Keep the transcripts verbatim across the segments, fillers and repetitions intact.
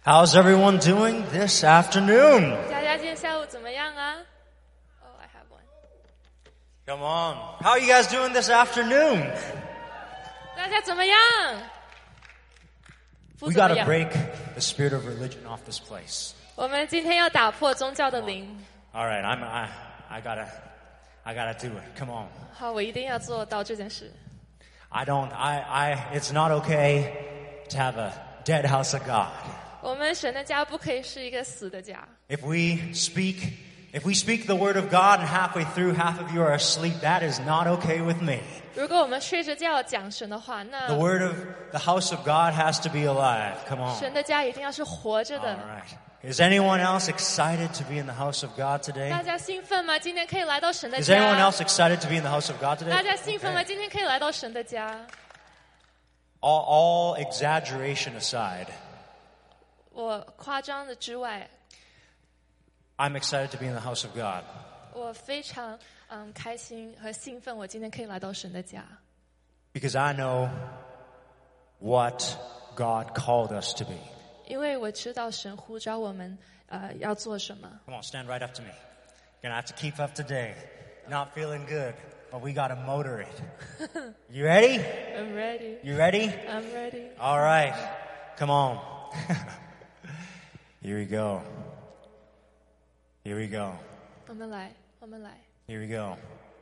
How's everyone doing this afternoon? 大家今天下午怎么样啊 ？Oh, I have one. Come on. How are you guys doing this afternoon? 大家怎么样？ We 不怎么 gotta 样。 break the spirit of religion off this place. 我们今天要打破宗教的灵。 All right, I'm, I, I gotta, I gotta do it. Come on. 好，我一定要做到这件事。 I don't, I, I, it's not okay to have a dead house of God. 我们神的家不可以是一个死的家。 If we speak, if we speak the word of God and halfway through half of you are asleep, that is not okay with me. 如果我们睡着觉讲神的话，那 The word of the house of God has to be alive. Come on. 神的家一定要是活着 All 的。 right. Is anyone else excited to be in the house of God today? 大家兴奋吗？今天可以来到神的 Is anyone 家。 else excited to be in the house of God today? 大家兴奋吗？ Okay. 今天可以来到神的家。 All, all exaggeration aside, 我夸张的之外， I'm excited to be in the house of God 我非常嗯开心和兴奋，我今天可以来到神的家。 because I know what God called us to be. 因为我知道神呼召我们，呃，要做什么。 Come on, stand right up to me. Gonna have to keep up today. Not feeling good, but we gotta motor it. You ready? I'm ready. You ready? I'm ready. All right. Come on. Here we go. Here we go. 我们来，我们来。 Here we go.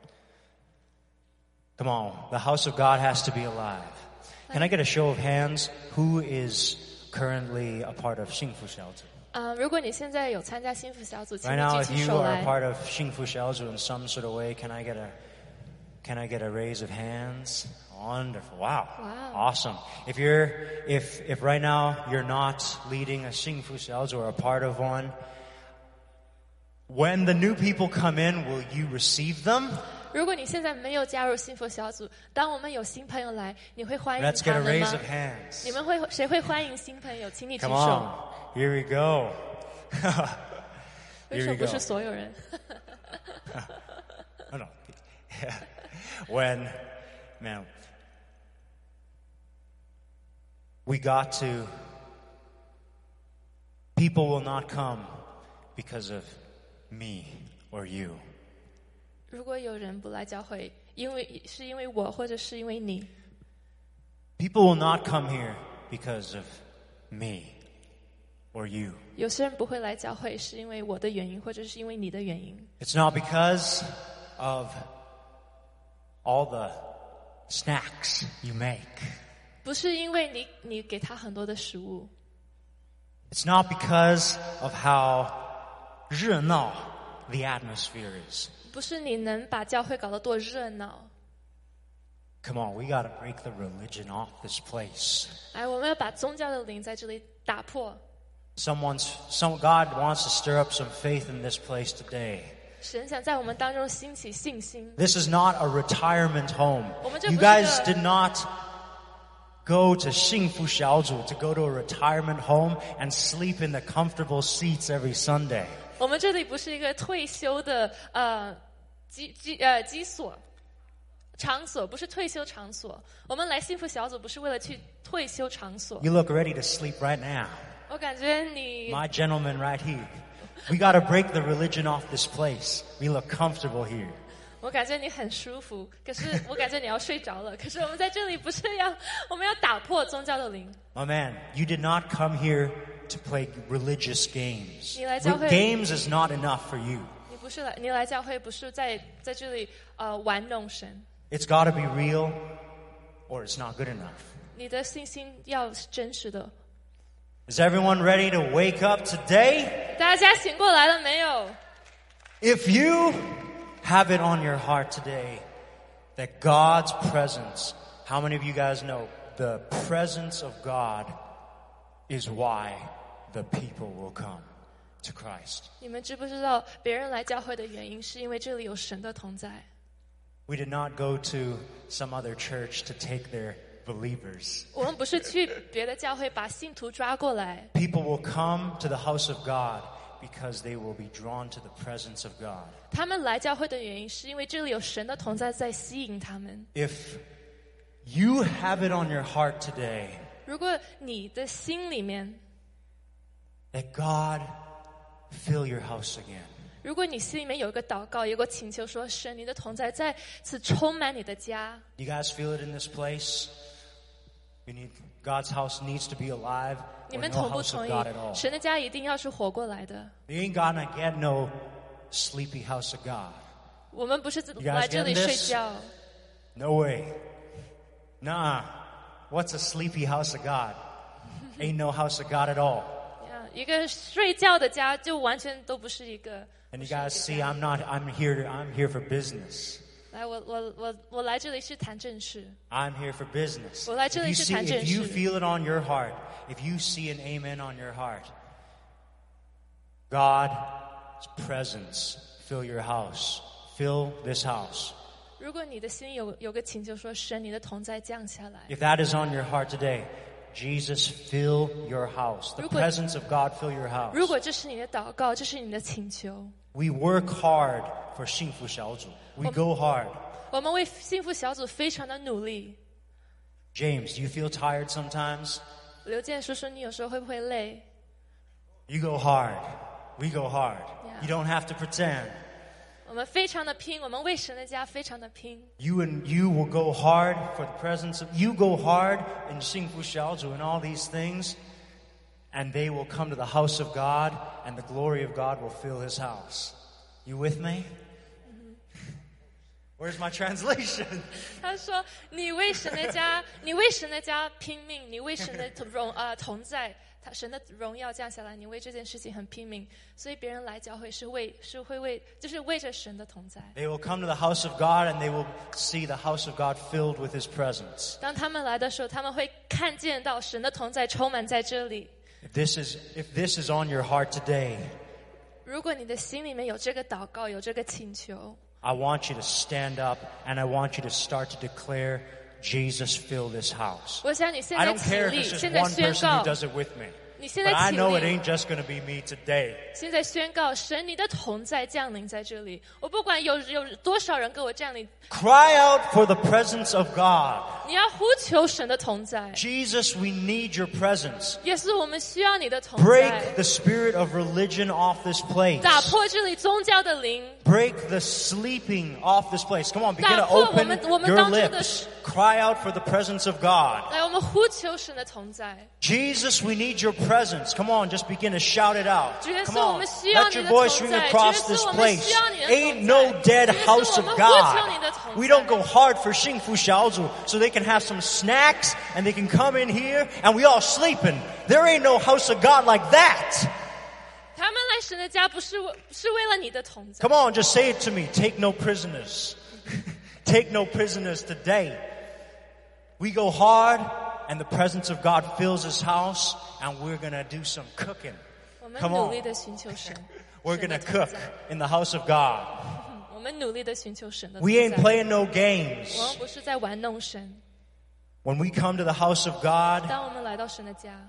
Come on. The house of God has to be alive. Can I get a show of hands? Who is currently a part of 幸福小组? 嗯、如果你现在有参加幸福小组，请 Right 你 now, 举 if 起 you 手 are a 来。 part of 幸福小组 in some sort of way, can I get a, can I get a raise of hands? Wonderful. Wow. Wow. Awesome. If you're, if, if right now you're not leading a 幸福小组 or a part of one, when the new people come in, will you receive them? 如果你现在没有加入幸福小组，当我们有新朋友来，你会欢迎 Let's 他 get a 们 raise 吗 of？hands. 你们会谁会欢迎新朋友？请你举 Come 手。 on. Here we go. 为 Here 什 we 么不 go. 是所有人？ Oh, no. When, man, we got to, people will not come because of me or you. 如果有人不来教会，因为是因为我，或者是因为你， People will not come here because of me or you. 有些人不会来教会，是因为我的原因，或者是因为你的原因。 It's not because of all the snacks you make. 不是因为你你给他很多的食物， It's not because of how 热闹 the atmosphere is. 不是你能把教会搞得多热闹。 Come on, we got to break the religion off this place. 哎，我们要把宗教的灵在这里打破。 Someone's, some, God wants to stir up some faith in this place today. 神想在我们当中兴起信心。 This is not a retirement home. 我们这 You 不是个- guys did not go to 幸福小组 to go to a retirement home and sleep in the comfortable seats every Sunday. 我们这里不是一个退休的呃基基呃基所场所，不是退休场所。我们来幸福小组不是为了去退休场所。 You look ready to sleep right now. 我感觉你 My gentleman right here. We got to break the religion off this place. We look comfortable here. 我感觉你很舒服，可是我感觉你要睡着了。可是我们在这里不是要，我们要打破宗教的灵。 My man, you did not come here to play religious games. 你来教会- Games is not enough for you. 你不是来，你来教会不是在在这里呃玩弄神， It's got to be real or it's not good enough. 你的信心要是真实的。 Is everyone ready to wake up today? 大家醒过来了没有？ If you have it on your heart today that God's presence, how many of you guys know the presence of God is why the people will come to Christ? 你们知不知道别人来教会的原因是因为这里有神的同在？ We did not go to some other church to take their believers. 我们不是去别的教会把信徒抓过来， People will come to the house of God because they will be drawn to the presence of God. 他们来教会的原因是因为这里有神的同在在吸引他们。 If you have it on your heart today 如果你的心里面 that God fill your house again. 如果你心里面有一个祷告，有个请求说，神，你的同在再次充满你的家。 You guys feel it in this place? You need, God's house needs to be alive. 你 Or 们 no 同不 house 同 of 意 God at all. 神的家一定要是活过来的？ You ain't gonna get no sleepy house of God. 我们不是 guys 来这里 getting 睡 this? 觉。 No way. Nah. What's a sleepy house of God? Ain't no house of God at all. 一个睡觉的家就完全都不是一个。 And you guys see, I'm not, I'm here to, I'm here for business. 来，我我我我来这里是谈正事。 I'm here for business. 我来这 If 里 you 是 see, 谈正 if you 事。 feel it on your heart, if you see an amen on your heart, God's presence fill your house. Fill this house. 如果你的心有有个请求说，神，你的同在降下来。 If that is on your heart today, Jesus, fill your house. The 如果- presence of God fill your house. 如果这是你的祷告，这是你的请求， We work hard for 幸福小组. We go hard. 我们为幸福小组非常的努力。 James, do you feel tired sometimes? 刘健叔叔，你有时候会不会累？ You go hard. We go hard. Yeah. You don't have to pretend. 我们非常的拼，我们为神的家非常的拼。 You and you will go hard for the presence of, you go hard in 幸福小组 and all these things, and they will come to the house of God, and the glory of God will fill his house. You with me? Where's my translation? 他说：“你为神的家，你为神的家拼命，你为神的荣呃同在，他神的荣耀降下来，你为这件事情很拼命，所以别人来教会是为是会为就是为着神的同在。 They will come to the house of God, and they will see the house of God filled with his presence. 当他们来的时候，他们会看见到神的同在充满在这里。 If this is, if this is on your heart today, 如果你的心里面有这个祷告，有这个请求， I want you to stand up, and I want you to start to declare, Jesus, fill this house. 我想你现 I 在 don't 起 care if 立， it's just 现在 one 宣 person 告 who，does it with me. 你现 But 在 I 起 know it 立。 ain't just going to be me today. 现在宣告，神你的同在降临在这里。我不管有有多少人跟我站立， Cry out for the presence of God. 你要呼求神的同在。 Jesus, we need your presence. 耶稣，我们需要你的同 Break 在， the spirit of religion off this place. 打破这里宗教的灵， Break the sleeping off this place. Come on, begin to 打破我 open 们我们 your 当中的 lips. Cry out for the presence of God. 来，我们呼求神的同在。 Jesus, we need your presence. Come on, just begin to shout it out. 主耶稣， Come 我 on, 们需要 let 你 your 的 voice 同 ring 在。主 across 耶 this 稣，我们 place. 需要你的 Ain't 同 no 在。 dead 主耶稣， house 我 of 们呼求 God. 你的同 We 在。 don't go hard for 幸福小组 so they can have some snacks and they can come in here and we all sleeping. There ain't no house of God like that. 他们来神的家不是为是为了你的同在。 Come on, just say it to me. Take no prisoners. Take no prisoners today. We go hard and the presence of God fills his house and we're going to do some cooking. 我们 Come 努力 on. 的寻求神， We're 神 going 的 to 同 cook 在。 in the house of God. 我们努力的寻求神的同 We ain't 在。 playing no 我 games. 们不是在玩弄神。 When we come to the house of God, 当我们来到神的家，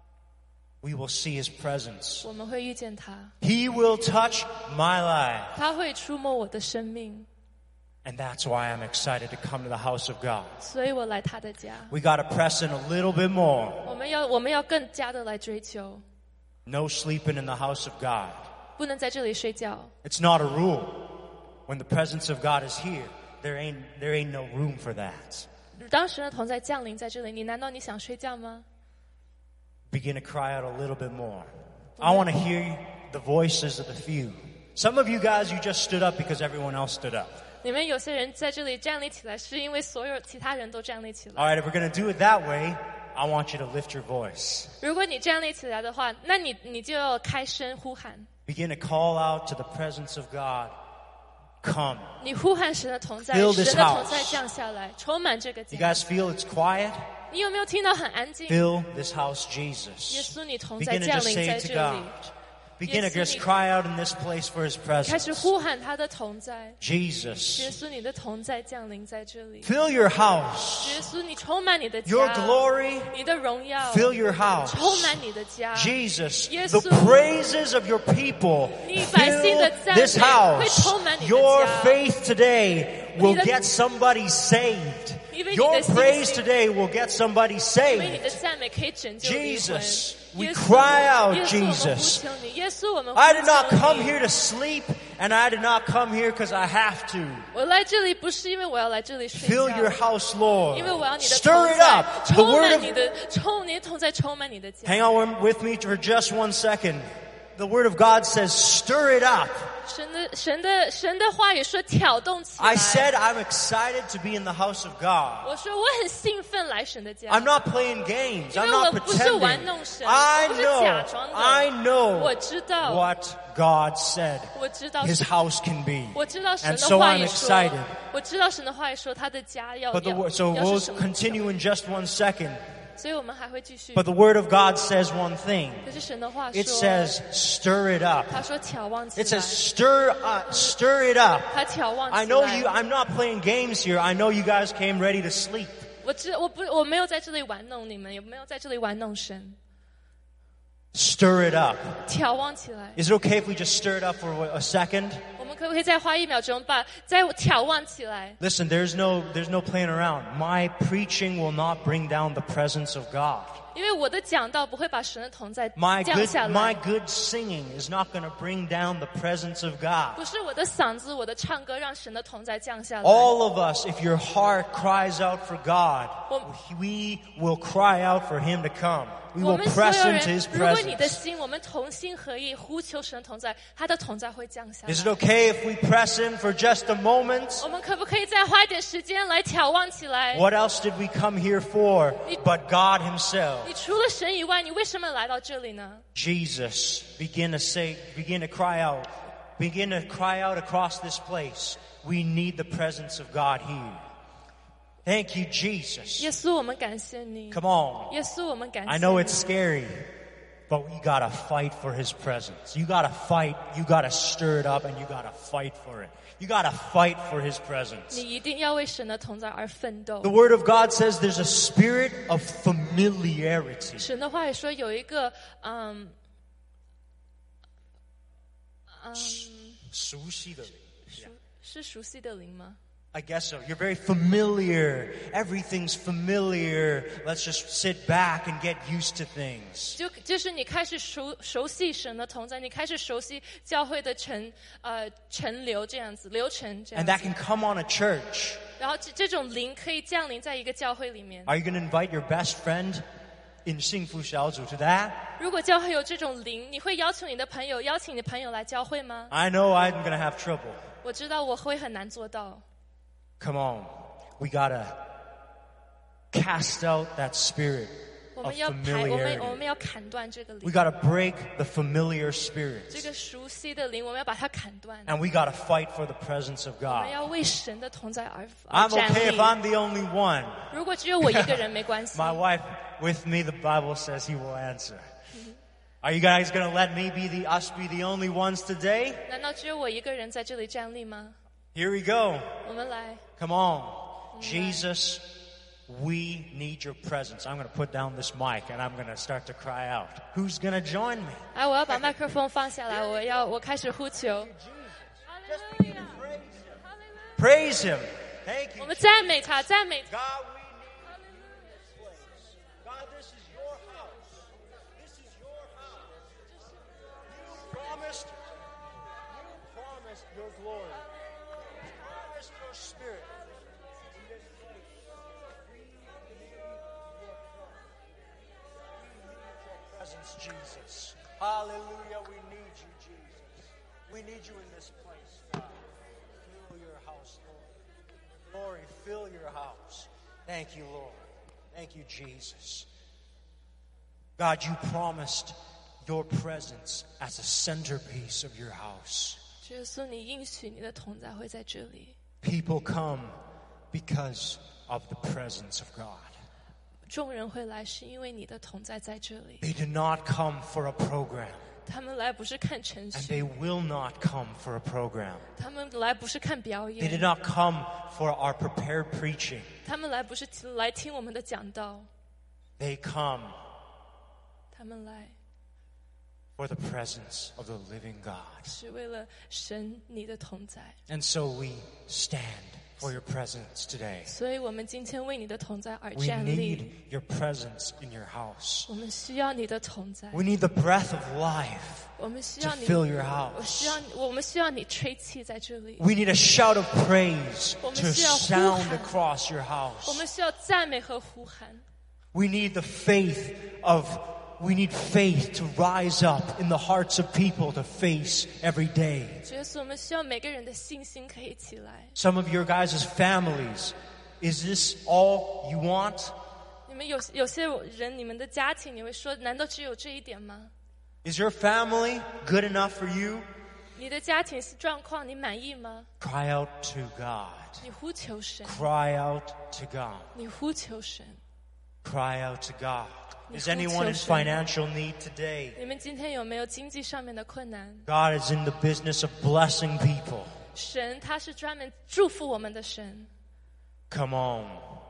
we will see his presence. 我们会遇见他， He will touch my life. 他会触摸我的生命， And that's why I'm excited to come to the house of God. 所以我来他的家。 We got to press in a little bit more. 我们要我们要更加的来追求， No sleeping in the house of God. 不能在这里睡觉。 It's not a rule. When the presence of God is here, there ain't, there ain't no room for that. 当神的同在降临在这里，你难道你想睡觉吗？ Begin to cry out a little bit more. I want to hear the voices of the few. Some of you guys, you just stood up because everyone else stood up. 你们有些人在这里站立起来，是因为所有其他人都站立起来。 All right, if we're going to do it that way, I want you to lift your voice. 如果你站立起来的话，那你你就要开声呼喊， Begin to call out to the presence of God. Come. 你呼喊神的同在， Fill this 神的同 house. 在降下来，充满这个 You 家。 guys feel it's quiet? 你有没有听到很安静？ Fill this house, 耶 Jesus. 稣，你同在 Begin to 降 just 临 say 在 it to 这里 God.，Begin to Yes, just you- cry out in this place for his 开始 presence. 呼喊他的同在。耶 Jesus. 稣，你的同在降临在这里。 Fill your house. 耶稣，你充满你的 Your 家， glory. 你的荣耀 Fill your house. 充满你的家。 Jesus, Yes, the sir. praises of your people 你百姓的 fill 赞美 this house. 会充满你的家。 Your faith today will 你的- get somebody saved. 因为你 Your 的信 praise 心 today will get somebody 因为你 saved. 的赞美可以拯救灵魂。 Jesus, we 耶稣 cry out, 耶稣，我们呼 Jesus. 求你，耶稣，我们呼 I did not 求 come 你。 here to sleep, and I did not come here because I have to. 我来这里不是因为我要来这里睡 Fill your 觉， house, Lord. 因为我要你的 Stir 同 it 在 up. The 充 word 满 of 你的充，你的同在充满你的家。 Hang on with me for just one second. The word of God says, stir it up. 神的神的神的话语说挑动起来。 I said I'm excited to be in the house of God. 我说我很兴奋来神的家， I'm not playing games. 因 I'm 为 not 我不是玩 pretending. 弄神， I 我不是假 know, 装的。 I know 我知道 what God said 我知道 His house can be. 我知道神 And 的 so 话 I'm 语说 excited. 我知道神的话语说他的家要 But the 要 word, so 要 we'll 是什么 continue in just one second. 所以我们还会继续。 But the word of God says one thing. 可是神的话 It 说， says, stir it up. 他说眺望起 It 来 says, stir, uh, stir it up. 他眺望起 I know 来 you, I'm not playing games here. I know you guys came ready to sleep. 我知我不我没有在这里玩弄你们，也没有在这里玩弄神。 Stir it up. 眺望起来， Is it okay if we just stir it up for a second? 我们可不可以再花一秒钟把再眺望起来？ Listen, there's no, there's no playing around. My preaching will not bring down the presence of God. 因为我的讲道不会把神的同在 My 降 good, 下 my 来， good singing is not going to bring down the presence of God. 不是我的嗓子、我的唱歌让神的同在降下来。 All of us, if your heart cries out for God, 我 we will cry out for Him to come. We 我 will 们所 press 有 into 人 His， 如果你的 presence. 心，我们同心合意呼求神的同在，他的同在会降下来 Is it。okay if we press in for just a moment? 我们可不可以再花一点时间来眺望起来？ What else did we come here for but God Himself? 你除了神以外，你为什么来到这里呢？ Jesus, begin to say, begin to cry out, begin to cry out across this place. We need the presence of God here. Thank you, Jesus. 耶稣，我们感谢你。 Come on. 耶稣，我们感谢 I 你。 know it's scary, but we gotta fight for His presence. You gotta fight, you gotta stir it up, and you gotta fight for it. You gotta fight for His presence. 你一定要为神的同在而奋斗 The。Word of God says there's a spirit of familiarity. 神的话也说有一个，嗯，嗯， 熟悉的灵。 熟是熟悉的灵吗？ I guess so. You're very familiar. Everything's familiar. Let's just sit back and get used to things. 就就是你开始熟熟悉神的同在，你开始熟悉教会的陈呃陈流这样子流程这 And 样 that 子， can come on a church. 然后这这种灵可以降临在一个教会里面。 Are you going to invite your best friend in 幸福小组 to that? 如果教会有这种灵，你会邀请你的朋友，邀请你的朋友来教会吗？ I know I'm going to have trouble. 我知道我会很难做到。 Come on. We got to cast out that spirit 我 of 们要排，我们我 familiarity. 们要砍断这个 We 灵， got to break the familiar 这 spirits. 个熟悉的灵，我们要把它砍断。 And we got to fight for the presence of 我们 God. 要为神的同在而而 I'm 站 okay if 立。 I'm the only one. 如果只有我一个人没关系。 My wife with me, the Bible says He will answer. Are you guys going to let me be the, us be the only ones today? 难道只有我一个人在这里站立吗？ Here we go. 我们来， Come on. Jesus, we need your presence. I'm going to put down this mic and I'm going to start to cry out. Who's going to join me? 哎，我要把麦克风放下来，我要我开始呼求。 Praise Him. Thank 我 you. 们赞美他，赞美他。 God, we need you in this place. God, this is your house. This is your house. You promised, you promised your glory. You promised your spirit. In this place. We need your presence, Jesus. Hallelujah. We need you, Jesus. We need you in this place, God. Fill your house, Lord. Glory, fill your house. Thank you, Lord. Thank you, Jesus. God, you promised your presence as a centerpiece of your house. 耶稣，你应许你的同在会在这里。 People come because of the presence of God. 众人会来，是因为你的同在在这里。 They do not come for a program, 他们来不是看程 and 序， they will not come for a program. 他们来不是看表 They did 演， not come for our prepared preaching. 他们来不是来听我们的讲道， They come 他们来 for the presence of the living God. 是为了神你的同在。 And so we stand for your presence today. 所以我们今天为你的同在而 We 站 need 立。 your presence in your house. 我们需要你的同在， We need the breath of life 我们需 to 要你， fill your 我需 house. 要我们需要你吹气在这里， We need a shout of praise 我们 to 需要呼喊。 sound across your 我 house. 们需要赞美和呼喊。 We need the faith of, we need faith to rise up in the hearts of people to face every day. 主耶稣，我们需要每个人的信心可以起来。 Some of your guys' families, is this all you want? 你们有有些人，你们的家庭，你会说，难道只有这一点吗？ Is your family good enough for you? 你的家庭状况你满意吗？ Cry out to God. 你呼求神， Cry out to God. 你呼求神。 Cry out to God. Is 你呼求 anyone in 神。 financial need today? 你们今天有没有经济上面的困难？ God is in the business of blessing people. 神他是专门祝福我们的神。 Come on.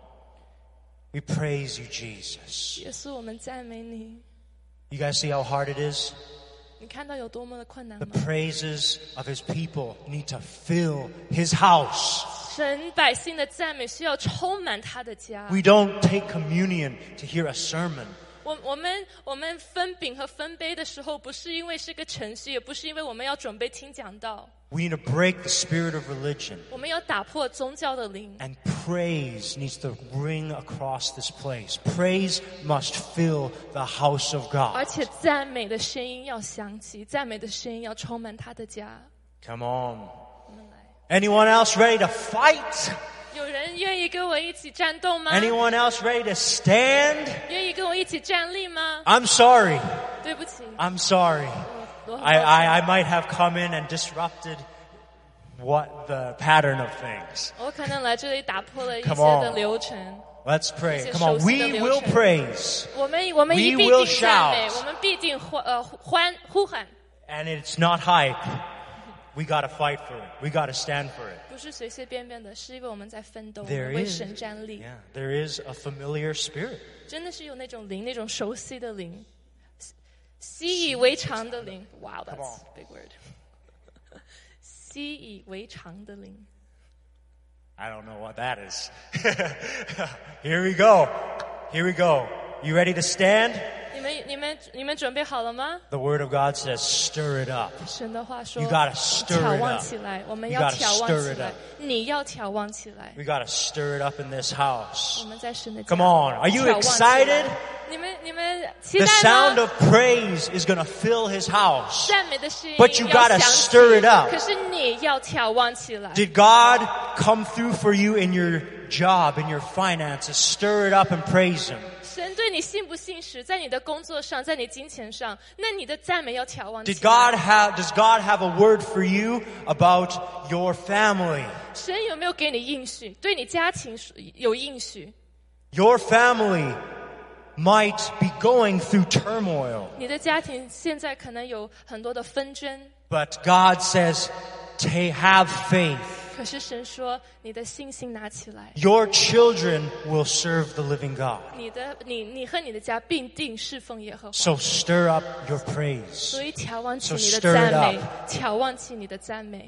We praise you, Jesus. 耶稣，我们赞美你。 You guys see how hard it is? 你看到有多么的困难 The 吗？ praises of his people need to fill his house. 神百姓的赞美需要充满他的家。 We don't take communion to hear a sermon. 我我们我们分饼和分杯的时候，不是因为是个程序，也不是因为我们要准备听讲道， We need to break the spirit of religion. 我们要打破宗教的灵。 And praise needs to ring across this place. Praise must fill the house of 而 God. 且赞美的声音要响起，赞美的声音要充满他的家。 Come on. 我们来， Anyone else ready to fight? 有人愿意跟我一起战斗吗？ Anyone else ready to stand? 愿意跟我一起站立吗？ I'm sorry. 对不起， I'm sorry. 我我很 I, 抱 I, 歉 I might have come in and disrupted what the pattern of things. 我可能来这里打破了一些 Come on 的流程。 Let's pray. 这些 Come on. 熟悉的 We 流 will 程。 praise. 我们我们 We 一必 will 定赞美， shout. 我们必定欢呃欢呼喊， And it's not hype. We gotta fight for it. We gotta stand for it. 不是随随便便的，是因为我们在奋斗，我 There 们为 is, 神站立。 yeah, there is a familiar spirit. 真的是有那种灵，那种熟悉的灵，习以为常的灵。Wow, Come that's on. a big word. 习以为常的灵。 I don't know what that is. Here we go. Here we go. You ready to stand? 你们、你们、你们准备好了吗？ The word of God says, stir it up. 神的话说 You gotta stir it 眺望 up. 起来，我们 You 要 gotta 眺望 stir 起 it 来 up.， 你要眺望起来。 We gotta stir it up in this house. 我们在神的家 Come on. Are you 眺望起来 excited? 你们、你们期 The 待 sound 吗？ of praise is gonna fill his house. 赞美的声音 But you 要 gotta 响起 stir it up. 可是你要眺望起来。 Did God come through for you in your job, in your finances? Stir it up and praise Him. 神对你信不信实，在你的工作上，在你金钱上，那你的赞美要眺望起 Did 来。 God have, does God have a word for you about your family? 神有没有给你应许？对你家庭有应许？ Your family might be going through turmoil, 你的家庭现在可能有很多的纷争， but God says, "Ta- have faith. 可是神说，你的信心拿起来， Your children will serve the living God." 你的你你和你的家必定侍奉耶和华。 So stir up your praise. 所以眺望起 So 你的 stir it 赞美 up.， 眺望起你的赞美。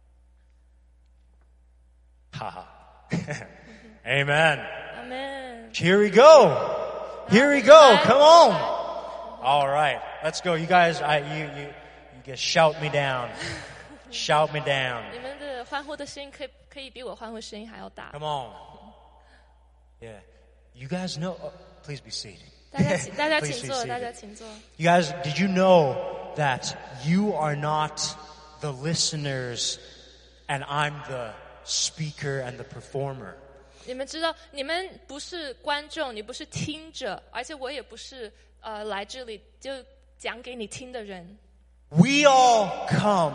Haha. Amen. 阿门。 Here we go. Here we go. Come on. All right. Let's go. You guys, I, you, you, you guys shout me down. Shout me down. 你们的欢呼的声音可以可以比我欢呼声音还要大。 Come on. Yeah. You guys know, oh, please be seated. 大家请大家 Please 请 be 坐，大 seated. 家请坐。 You guys, did you know that you are not the listeners and I'm the speaker and the performer? 你们知道，你们不是观众，你不是听者，而且我也不是呃来这里就讲给你听的人。 We all come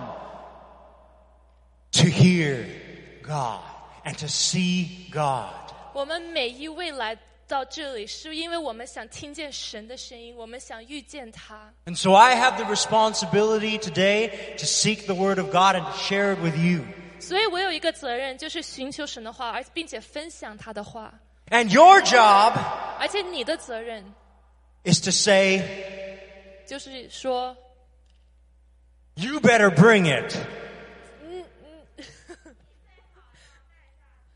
to hear God and to see God. 我们每一位来到这里，是因为我们想听见神的声音，我们想遇见他。 And so I have the responsibility today to seek the Word of God and to share it with you. 所以我有一个责任，就是寻求神的话，而并且分享他的话。 And your job 而且你的责任 is to say, 就是说， you better bring it.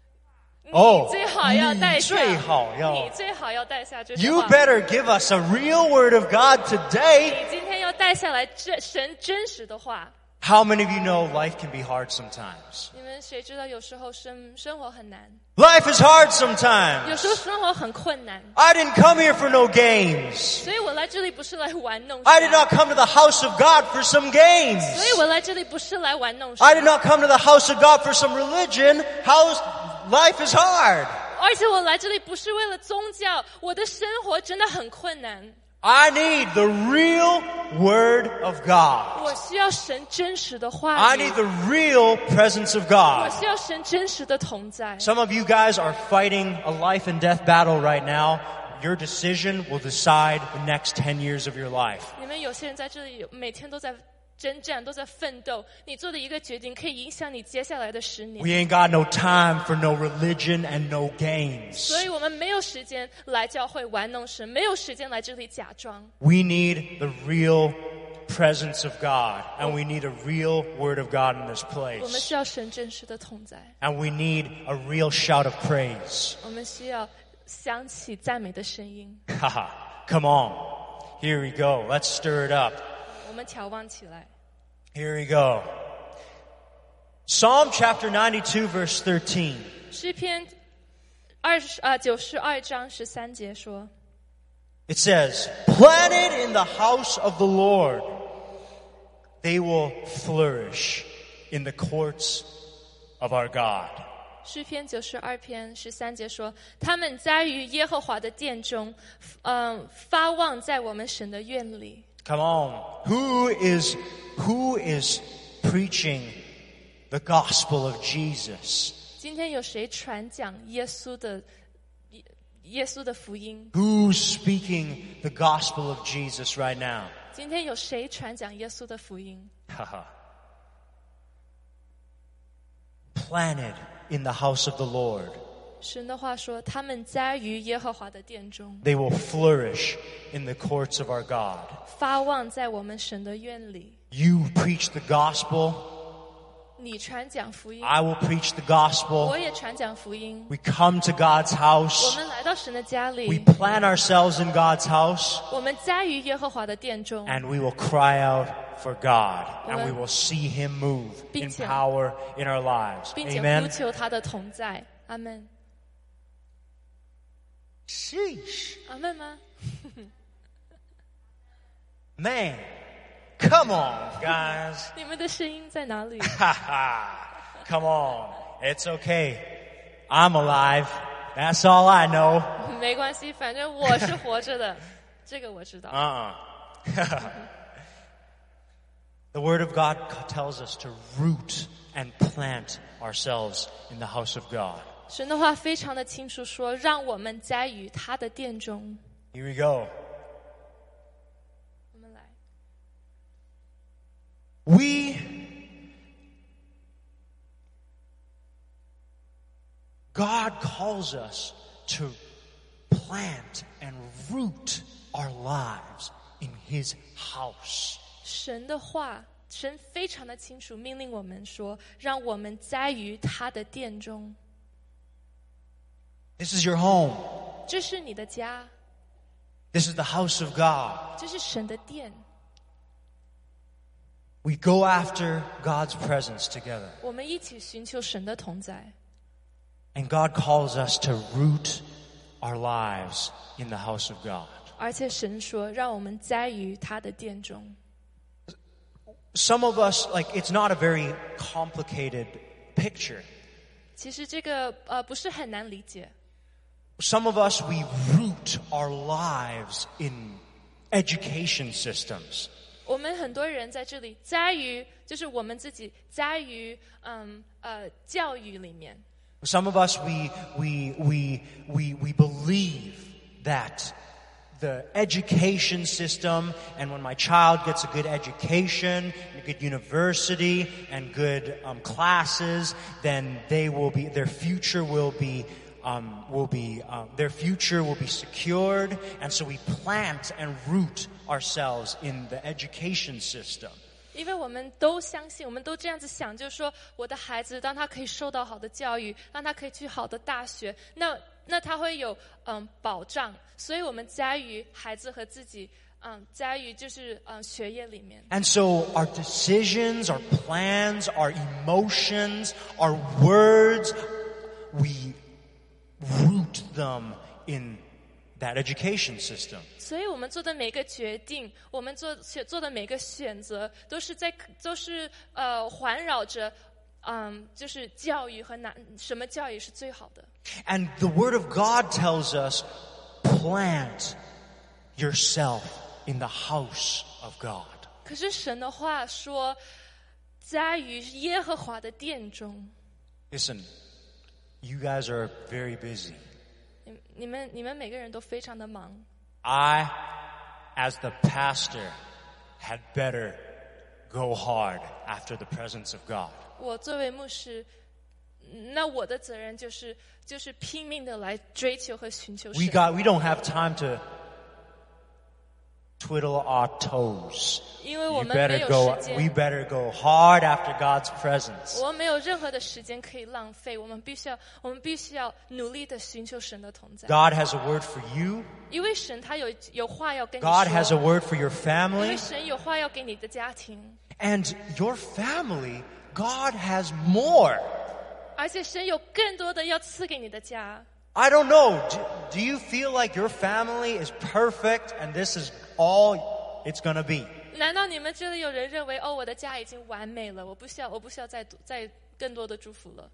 Oh, 你最好要带下， 你最好要你最好要带下这句 You 话。 better give us a real word of God today. 你今天要带下来这神真实的话。 How many of you know life can be hard sometimes? 你们谁知道有时候生生活很难， Life is hard 有 sometimes. 时候生活很困难， I didn't come here for no games. 所以我来这里不是来玩弄 I did 神， not come to the house of God for some games. 所以我来这里不是来玩弄神， I did not come to the house of God for some religion. How's life is hard. 而且我来这里不是为了宗教，我的生活真的很困难， I need the real word of God. 我需要神真实的话 I 语， need the real presence of 我 God. 需要神真实的同在。 Some of you guys are fighting a life and death battle right now. Your decision will decide the next ten years of your life. 你们有些人在这里有每天都在征战，都在奋斗，你做的一个决定可以影响你接下来的十年。 We ain't got no time for no religion and no games. 所以我们没有时间来教会玩弄神，没有时间来这里假装。 We need the real presence of God, and we need a real word of God in this 我们 place. 需要神真实的同在， And we need a real shout of praise. 我们需要响起赞美的声音。 Haha, come on. Here we go. Let's stir it up. 我们眺望起来。 Here we go. Psalm chapter ninety-two verse thirteen. 诗篇二十啊九十二章十三节说， It says, planted in the house of the Lord, they will flourish in the courts of our God. 诗篇九十二篇十三节说，他们栽于耶和华的殿中，嗯、发旺在我们神的院里。 Come on. Who is, who is preaching the gospel of Jesus? 今天有谁传讲耶稣的耶耶稣的福音？ Who's speaking the gospel of Jesus right now? 今天有谁传讲耶稣的福音？ Haha. Planted in the house of the Lord, 神的话说，他们栽于耶和华的殿中， they will flourish in the courts of our God. 发旺在我们神的院里。 You preach the gospel, 你传讲福音， I will preach the gospel. 我也传讲福音。 We come to God's 我 house. 们来到神的家 We 里， plant ourselves in God's house, 我们栽于耶和华的殿中， and we will cry out for God, and we 我们 will see Him move in 并且- power in our lives. 并且呼 Amen. 求他的同在。阿门。 Sheesh. 阿门吗？ Man, come on, guys. 你们的声音在哪里？ Ha ha. Come on. It's okay. I'm alive. That's all I know. 没关系，反正我是活着的，这个我知道。 Uh-uh. The Word of God tells us to root and plant ourselves in the house of God. 神的话非常的清楚说，让我们栽于他的殿中。 Here we go. 我们来， We, God calls us to plant and root our lives in His house. 神的话，神非常的清楚，命令我们说，让我们栽于他的殿中。 This is your home. 这是你的家， This is the house of God. 这是神的殿。 We go after God's presence together. 我们一起寻求神的同在。 And God calls us to root our lives in the house of God. 而且神说，让我们栽于他的殿中。 Some of us, like, it's not a very complicated picture. 其实这个呃不是很难理解。 Some of us, we root our lives in education systems. 我们很多人在这里栽于，就是我们自己栽于嗯呃教育里面。 Some of us, we, we, we, we, we believe that the education system, and when my child gets a good education, a good university, and good um, classes, then they will be, their future will be, um, will be, um, their future will be secured. And so we plant and root ourselves in the education system. 因为我们都相信，我们都这样子想，就是说我的孩子当他可以受到好的教育，当他可以去好的大学，那那他会有嗯保障，所以我们加于孩子和自己嗯加于就是嗯学业里面。 And so our decisions, our plans, our emotions, our words, we root them in that education system. 所以我们做的每个决定，我们做做的每个选择，都是在都是呃环绕着嗯就是教育和哪什么教育是最好的。 And the Word of God tells us, plant yourself in the house of God. 可是神的话说，加于耶和华的殿中。 Listen, you guys are very busy. 你你们你们每个人都非常的忙。 I, as the pastor, had better go hard after the presence of God. 我作为牧师，那我的责任就是就是拼命的来追求和寻求 We 神。 got, we don't have time to twiddle our toes. 因为 You 我们没 better 有 go, 时 we 间， better go hard after God's presence. 我们没有任何的时间可以浪费。我们必须要，我们必须要努力的寻求神的同在。 God has a word for you. 因为神他有有话要跟你 God has a 说， word for your 因为 family. 神有话要给你的家庭， And your family, God has more. 而且神有更多的要赐给你的家。 I don't know. Do, do you feel like your family is perfect and this is all it's gonna be? 难道你们这里有人认为，哦，我的家已经完美了，我不需要，我不需要再再更多的祝福了？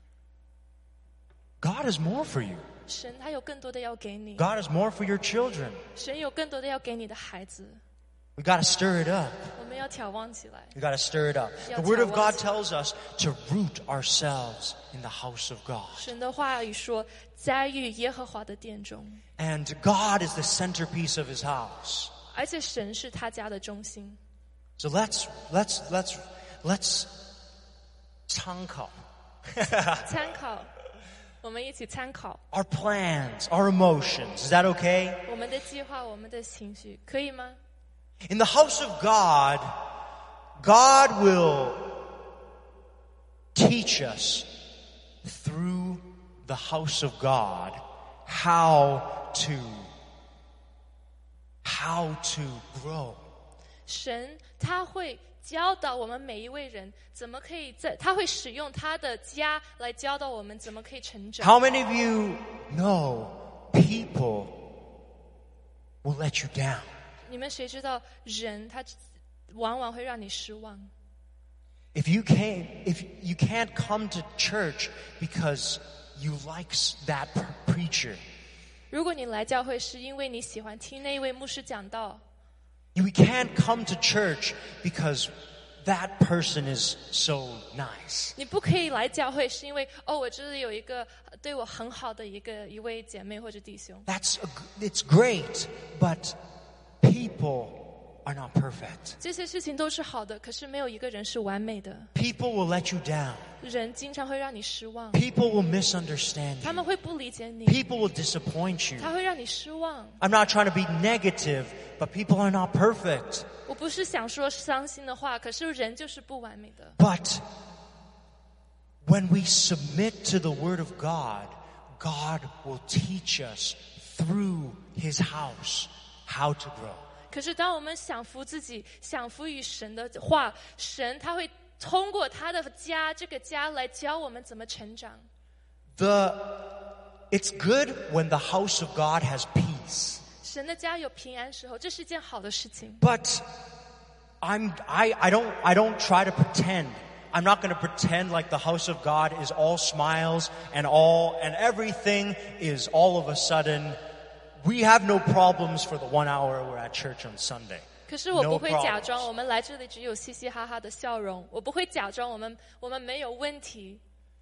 God has more for you. 神他有更多的要给你， God has more for your children. 神有更多的要给你的孩子， We gotta stir it up. 我们要眺望起来。 We gotta stir it up. The Word of God tells us to root ourselves in the house of God. 神的话语说，加于耶和华的殿中， And God is the centerpiece of His house. 而且神是他家的中心。 So let's, let's, let's, let's 参考. 参考，我们一起参考 Our plans, our emotions. Is that okay? 我们的计划，我们的情绪，可以吗？ In the house of God, God will teach us through the house of God how to, how to grow. 神他会教导我们每一位人怎么可以在，他会使用他的家来教导我们怎么可以成长。 How many of you know people will let you down? 你们谁知道人他往往会让你失望？ If you can't, if you can't come to church because you like that preacher, 如果你来教会是因为你喜欢听那一位牧师讲道， you can't come to church because that person is so nice. 你不可以来教会是因为哦，我这里有一个对我很好的一个一位姐妹或者弟兄。 That's a, it's great, but people are not perfect. 这些事情都是好的，可是没有一个人是完美的。 People will let you down. 人经常会让你失望， People will misunderstand 他 you. 们会不理解你， People will disappoint you. 他会让你失望。 I'm not trying to be negative, but people are not perfect. 我不是想说伤心的话，可是人就是不完美的。 But when we submit to the Word of God, God will teach us through His house how to grow. 可是当我们降服自己，降服于神的话，神他会通过他的家，这个家来教我们怎么成长。 The, it's good when the house of God has peace. 神的家有平安时候，这是件好的事情。 But I'm, I, I don't, I don't try to pretend. I'm not going to pretend like the house of God is all smiles and all, and everything is all of a sudden, we have no problems for the one hour we're at church on Sunday. 可是我 No 不会假装 problems. 我们来这里只有嘻嘻哈哈的笑容，我不会假装我们我们没有问题。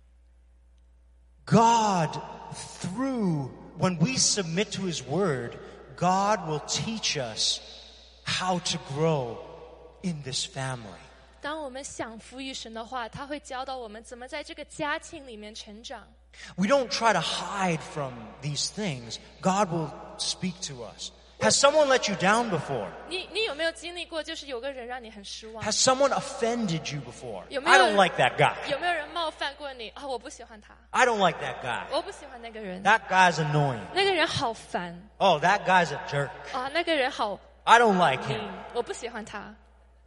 God, through, when we submit to His Word, God will teach us how to grow in this family. 当我们降服于神的话，他会教导我们怎么在这个家庭里面成长。 We don't try to hide from these things. God will speak to us. Has someone let you down before? 你你有没有经历过，就是有个人让你很失望？ Has someone offended you before? 有没有 I don't like that guy. 有没有人冒犯过你？啊，我不喜欢他， I don't like that guy. 我不喜欢那个人， That guy's annoying. 那个人好烦 Oh, that guy's a jerk. 啊，那个人好 I don't like him. 嗯，我不喜欢他。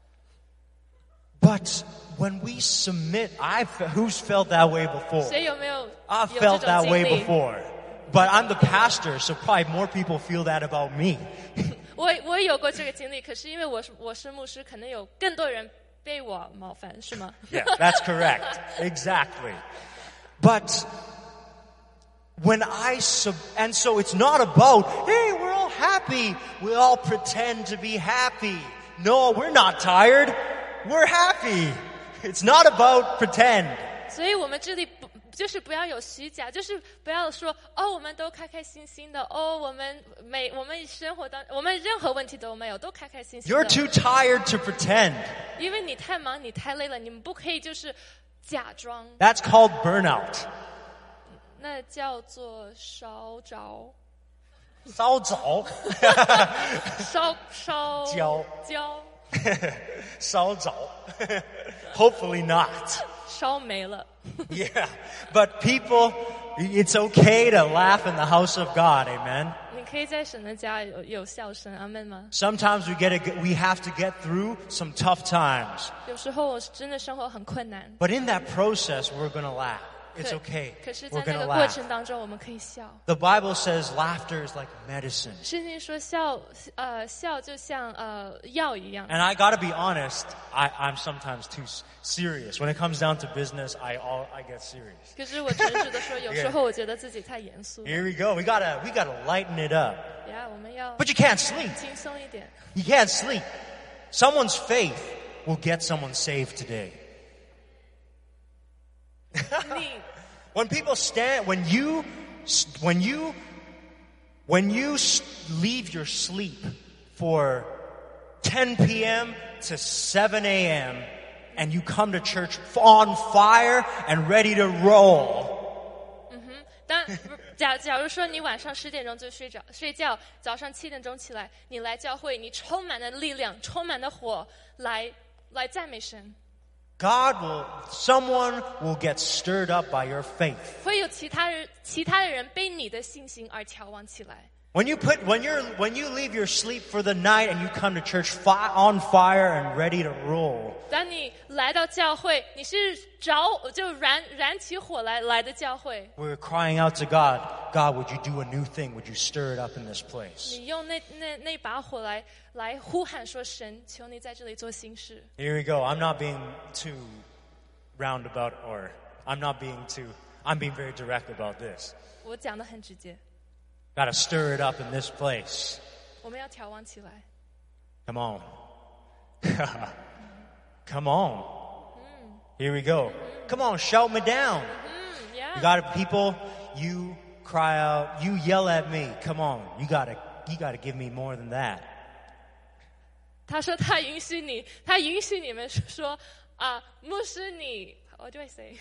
But when we submit, I've, who's felt that way before? 谁有没有 I've 有 felt 这种 that 经 way 历？ before. But I'm the pastor, so probably more people feel that about me. 我我也有过这个经历，可是因为我是我是牧师，可能有更多人被我冒犯，是吗？ Yeah, that's correct. Exactly. But when I sub, and so it's not about, hey, we're all happy. We all pretend to be happy. No, we're not tired. We're happy. It's not about pretend. 所以我们这里不就是不要有虚假，就是不要说哦，我们都开开心心的，哦，我们每我们生活当我们任何问题都没有，都开开心心 You're 的。 too tired to pretend. 因为你太忙，你太累了，你们不可以就是假装， That's called burnout. 那叫做烧着、 烧着。 烧烧焦焦， 烧着. Hopefully not. 烧没了。 Yeah. But people, it's okay to laugh in the house of God. Amen. 你可以在神的家有有笑声，阿门吗？ Sometimes we get a, we have to get through some tough times. 有时候我是真的生活很困难， But in that process, we're going to laugh. It's 可 okay. 可是，在 We're 那 going 个 to 过 laugh. 程当中，我们可以笑。 The Bible says laughter is like medicine. 圣经说笑，呃，笑就像呃药一样。 And I got to be honest, I, I'm sometimes too s- serious. When it comes down to business, I all, I get serious. 可是我诚实的说，有时候我觉得自己太严肃了。 Here we go. We got to we got to lighten it up. 呀，我们要 But you can't sleep. 轻松一点。 You can't sleep. Someone's faith will get someone saved today. 你 When people stand, when you, when you, when you s- leave your sleep for ten p.m. to seven a.m. and you come to church on fire and ready to roll, 当假假如说你晚上十点钟就睡着睡觉，早上七点钟起来，你来教会，你充满了力量，充满了火，来来赞美神。 God will, someone will get stirred up by your faith. 会有其他人其他的人被你的信心而眺望起来。 When you put, when you're, when you leave your sleep for the night and you come to church fi- on fire and ready to roll, 当你来到教会，你是着就燃燃起火来来的教会， we're crying out to God, God, would you do a new thing? Would you stir it up in this place? 你用那那那把火来来呼喊说：“神，求你在这里做新事。 Here we go. I'm not being too roundabout or I'm not being too, I'm being very direct about this. ” 我讲的很直接， Gotta stir it up in this place. 我们要眺望起来。 Come on. Come on. Here we go. Come on, shout me down. 嗯 You ，Yeah， gotta, people, you cry out, you yell at me. Come on. You gotta, you gotta give me more than that. 他说他允许你，他允许你们说啊，牧师你，What do I say？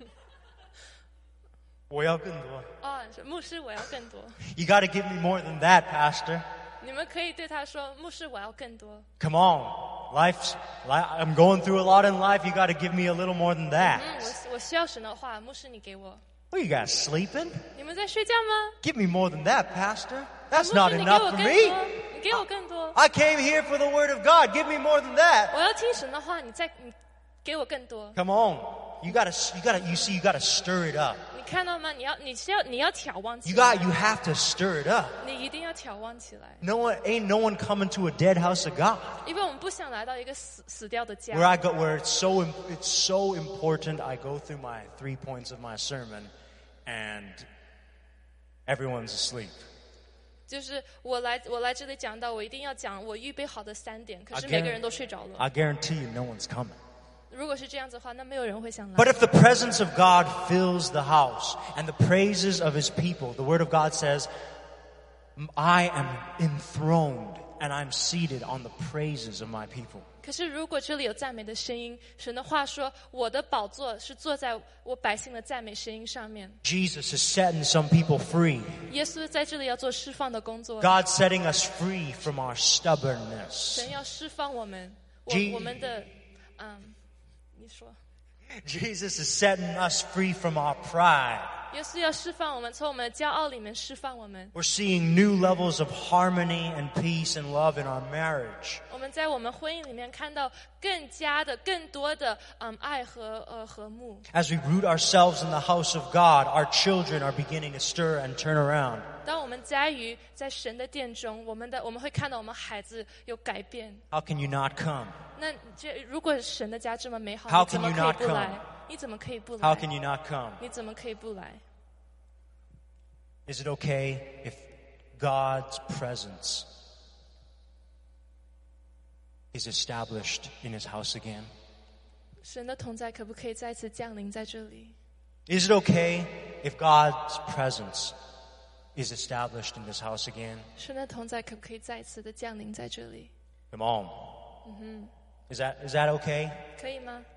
我要更多。 哦，是牧师我要更多。 You gotta give me more than that, Pastor. 你们可以对他说：“牧师，我要更多。 Come on. Life's, li- I'm going through a lot in life. You gotta give me a little more than that. 嗯，我我需要神的话，牧师你给我。 What, you guys sleeping? 你们在睡觉吗？ Give me more than that, Pastor. 牧 That's 师 not 你给我 enough 更 for 多 me. ， 你给我更多。 I came here for the word of God. Give me more than that. 我要听神的话，你再你给我更多。 Come on. You gotta, you gotta, you see, you gotta stir it up. 你看到吗？你要你是要你要眺望起 You 来， got, you have to stir it up. 你一定要眺望起来， No one, ain't no one coming to a dead house of God. 因为我们不想来到一个死死掉的家 Where。I go, where it's so, im- it's so important. I go through my three points of my sermon, and everyone's asleep. 就是我来我来这里讲到，我一定要讲我预备好的三点，可是 I 每个人都睡着了。 I guarantee you, no one's coming. 如果是这样子的话，那没有人会想来。 But if the presence of God fills the house and the praises of his people, the word of God says, I am enthroned and I'm seated on the praises of my people. 可是如果这里有赞美的声音，神的话说，我的宝座是坐在我百姓的赞美声音上面。 Jesus is setting some people free. 耶稣在这里要做释放的工作， God's setting us free from our stubbornness. 神要释放我们，我 Je- 我们的，嗯，你说， Jesus is setting us free from our pride. 耶稣要释放我们，从我们的骄傲里面释放我们。 We're seeing new levels of harmony and peace and love in our marriage. 我们在我们婚姻里面看到更加的、更多的嗯爱和呃和睦。 As we root ourselves in the house of God, our children are beginning to stir and turn around. 当我们栽于在神的殿中，我们的我们会看到我们孩子有改变。 How can you not come? 那这如果神的家这么美好， How 你怎 can 么 you 可以 not 不来 come?？ 你怎么可以不 How 来？ can you not come? 你怎么可以不来？ Is it okay if God's presence is established in his house again? 神的同在可不可以再次降临在这里？ Is it okay if God's presence is established in this house again? 神的同在可不可以再次的降临在这里？ Come on. Is that, is that okay? 可以吗？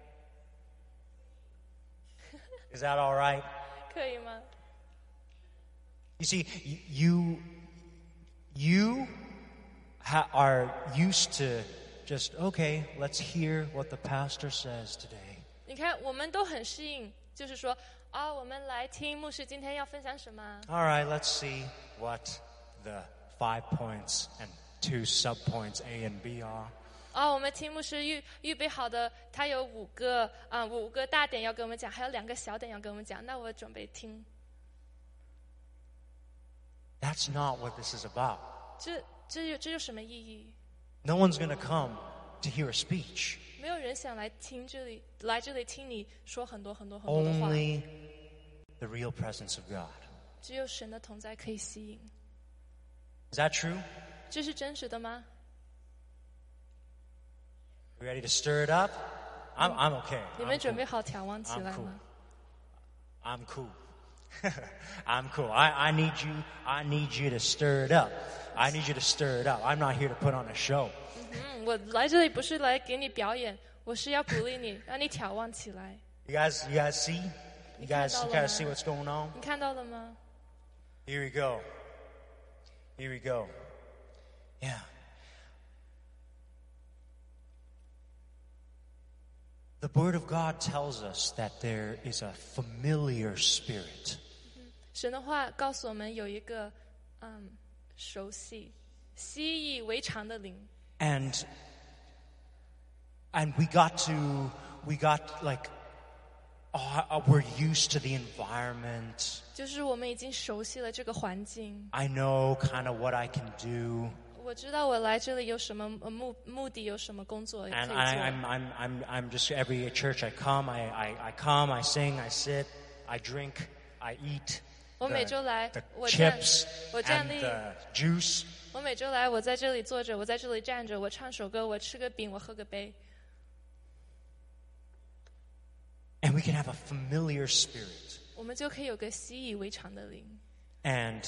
Is that all right? 可以吗？ You see, y- you, you ha- are used to just, okay, let's hear what the pastor says today. 你看，我们都很适应，就是说啊，我们来听牧师今天要分享什么。 All right, let's see what the five points and two subpoints A and B are. 啊，我们听牧师预预备好的，他有五个啊五个大点要跟我们讲，还有两个小点要跟我们讲。那我准备听。 That's not what this is about. 这这有这有什么意义？ No one's going to come to hear a speech. 没有人想来听这里，来这里听你说很多很多很多的话。 Only the real presence of God. 只有神的同在可以吸引。 Is that true? 这是真实的吗？ You ready to stir it up? I'm, I'm okay. 你 I'm 们准 cool. 备好调望起来 I'm cool. 吗？ I'm cool. I'm cool. I, I need you. I need you to stir it up. I need you to stir it up. I'm not here to put on a show. 嗯，我来这里不是来给你表演，我是要鼓励你，让你调望起来。 You guys, you guys see? You guys, you 你看到了吗？ guys see what's going on? 你看到了吗？ Here we go. Here we go. Yeah. The Word of God tells us that there is a familiar spirit. 神的话告诉我们有一个嗯熟悉、习以为常的灵。 And and we got to we got like oh, we're used to the environment. 就是我们已经熟悉了这个环境， I know kind of what I can do. 我知道我来这里有什么呃目目的，有什么工作可以 And 做。 I, I'm I'm I'm I'm just every church I come, I, I, I come, I sing, I sit, I drink, I eat 我每周 the, 来 the， 我站 chips 我站 and 立， the juice. 我每周来，我在这里坐着，我在这里站着，我唱首歌，我吃个饼，我喝个杯。 And we can have a familiar spirit. 我们就可以有个习以为常的灵。 And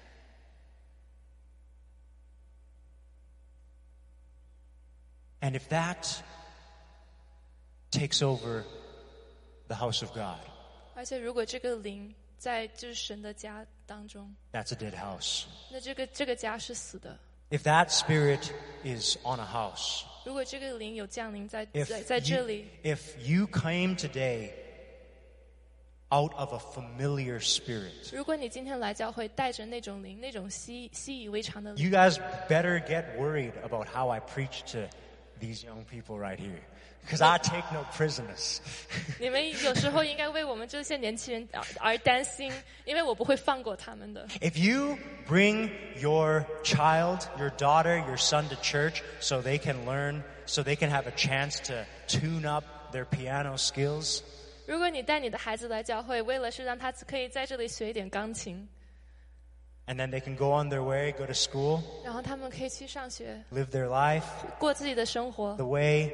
and if that takes over the house of God, 而且如果这个灵在就是神的家当中， that's a dead house. 那这个这个家是死的。 If that spirit is on a house, 如果这个灵有降临在 if 在在这 you, 里， if you came today out of a familiar spirit, 如果你今天来教会带着那种灵，那种习习以为常的灵， you guys better get worried about how I preach to these young people right here. Because I take no prisoners. 你们有时候应该为我们这些年轻人而而担心，因为我不会放过他们的。 If you bring your child, your daughter, your son to church so they can learn, so they can have a chance to tune up their piano skills, 如果你带你的孩子来教会，为了是让他可以在这里学一点钢琴， and then they can go on their way, go to school, 然后他们可以去上学， live their life 过自己的生活 the，way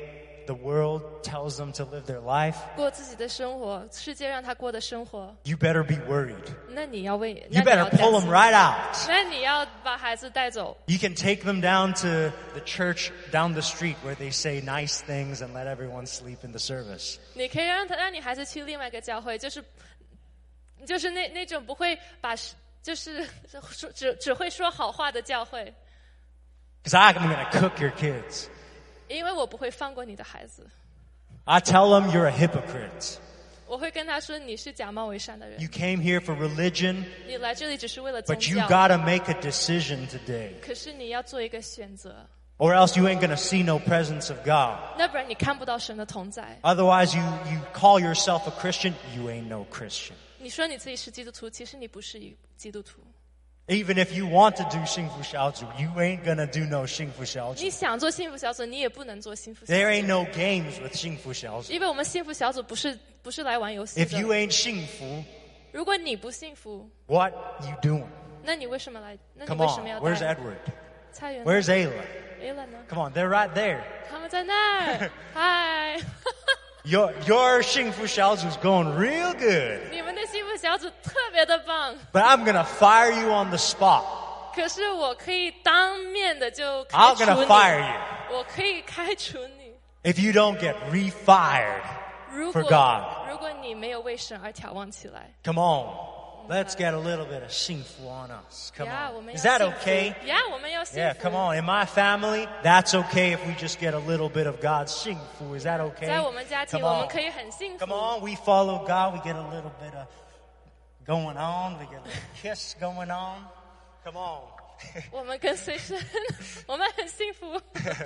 the world tells them to live their life, 过自己的生活，世界让他过的生活， you better be worried. 那你要为， You 那你 better 要担 pull 心 them right out. 那你要把孩子带走。 You can take them down to the church down the street where they say nice things and let everyone sleep in the service. 你可以让他让你孩子去另外一个教会，就是就是那那种不会把就是说只只会说好话的教会， Because I'm going to cook your kids. 因为我不会放过你的孩子。 I tell them you're a hypocrite. 我会跟他说你是假冒伪善的人， You came here for religion, 你来这里只是为了宗 but you 教， got to make a decision today. 可是你要做一个选择， Or else you ain't going to see no presence of God. 那不然你看不到神的同在。 Otherwise you, you call yourself a Christian, you ain't no Christian. 你说你自己是基督徒，其实你不是一基督徒。 Even if you want to do 幸福小组, you ain't going to do no 幸福小组. 你想做幸福小组，你也不能做幸福小 There ain't 组， no games with 幸福小组. 因为我们幸福小组不是不是来玩游戏 If you 的。 ain't 幸福, 如果你不幸福， what you doing? 那你为什么来？那你 Come 为 on, 什么要 where's 带 Edward? 菜园 Where's Ayla? A 了呢？ Come on, they're right there. 他们在那儿，嗨， Your, your 幸福小组 is going real good. 你们的幸福小组特别的棒。 But I'm going to fire you on the spot. 可是我可以当面的就开 I'm 除 going to 你， fire you 我可以开除你。 if you don't get refired 如 for 果 God. 如果你没有为神而眺望起来， Come on. Let's get a little bit of 幸福 on us. Come 呀，我 on. 们要 Is that 幸福 okay? 呀，我们要幸 Yeah, 福。 come on. In my family, that's okay if we just get a little bit of God's 幸福. Is that okay? 在我们家庭， Come 我 on. 们可以很幸福 Come。on, we follow God. We get a little bit of going on. We get a little kiss going on. Come on. 我们跟随神，我们很幸福。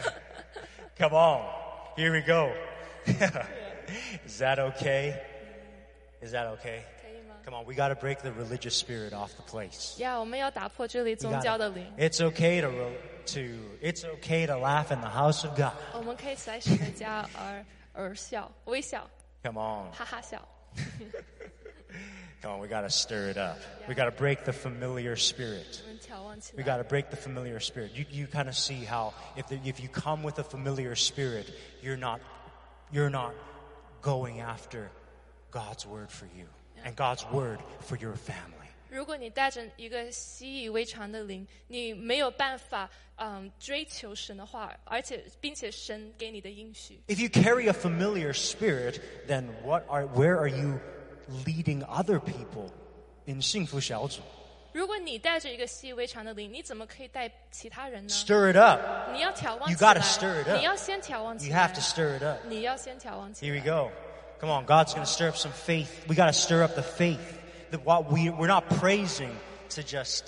Come on. Here we go. Is that okay? Is that okay? 可以吗？ Come on, we got to break the religious spirit off the place. 呀，我们要打破这里 We 宗 gotta- 教的灵。 It's okay to re- to it's okay to laugh in the house of God. 我们可以在神的家而而笑，微笑， Come on. 哈哈笑。 Come on, we got to stir it up. We got to break the familiar spirit. 我们眺望起 We 来。 got to break the familiar spirit. You you kind of see how if the, if you come with a familiar spirit, you're not you're not going after God's word for you and God's word for your family. 如果你带着一个习以为常的灵，你没有办法嗯追求神的话，而且并且神给你的应许。 If you carry a familiar spirit, then what are where are you leading other people in 幸福小组? 如果你带着一个习以为常的灵，你怎么可以带其他人呢？ Stir it up. 你要眺望 You 起来 gotta stir it up. 你要先眺望起 You 来 have to stir it up. 你要先眺望起 Here 来。 we go. Come on, God's going to stir up some faith. We got to stir up the faith. That what we we're not praising to just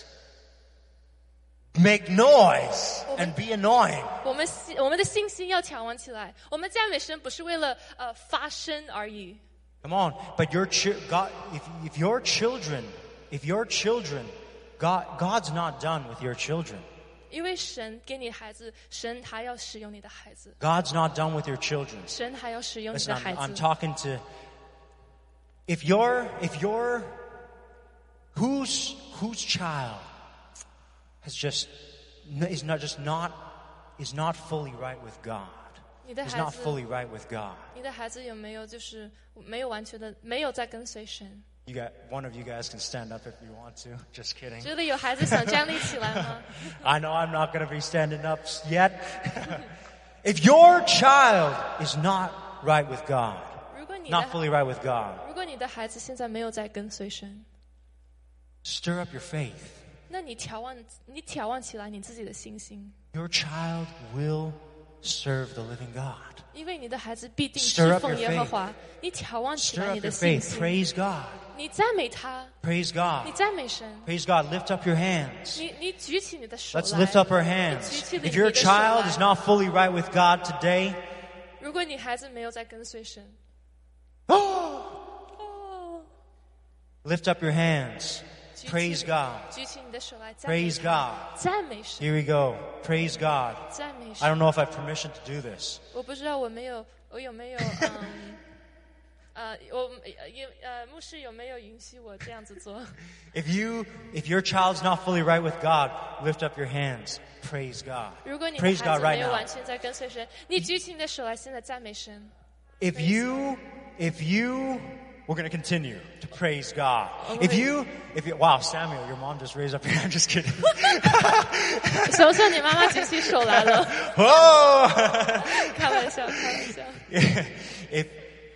make noise and be annoying. 我们信我们的信心要眺望起来。我们赞美神不是为了呃发声而已。 Come on, but your chi- God, if if your children, if your children, God God's not done with your children. 因为神给你孩子，神还要使用你的孩子， God's not done with your children. 神还要使用你 Listen, 的 I'm, 孩 I'm 子。 talking to. If your if your whose whose child has just is not just not is not fully right with God. 你的 Is 孩 not 子， fully right with God. 你的孩子有没有就是没有完全的没有在跟随神？ You got one of you guys can stand up if you want to. Just kidding. 这里有孩子想站立起来吗？ I know I'm not going to be standing up yet. If your child is not right with God, 如果你 not 的 fully right with God, 如果你的孩子现在没有在跟随神， stir up your faith. 那你眺望你眺望起来你自己的信心， Your child will serve the living God. 因为你的孩子必定 Stir 侍 up 奉 your 耶和华。你眺望起 Stir 来 up 你的 your 信 faith. 心， Praise God. 你赞美他， Praise 你 God. 赞美神， Praise God. Lift up your hands. 你你举起你的手 Let's 来。 lift up our 你 hands. 举起你 If your 你的手 child 来 is not fully right with God today, 如果你孩子没有在跟随神， oh, 哦， lift up your hands. 举起 Praise God. 举起你的手来，赞美 Praise 他 God. 赞美神， Here we go. Praise God. 赞美 I 神。 don't know if I have permission to do this. 我不知道我没有，我有没有嗯呃，我呃有呃牧师有没有允许我这样子做？ If you, if your child's not fully right with God, lift up your hands. Praise God. 如果你的孩 Praise 子 God right 没有 now. 完全在跟随神，你举起你的手来，现在赞美神。 If you, if you, we're going to continue to praise God. If you, if you, wow, Samuel, your mom just raised up your hand. Just kidding. 熊熊，你妈妈举起手来了， Whoa! 开玩笑，开玩笑。 if,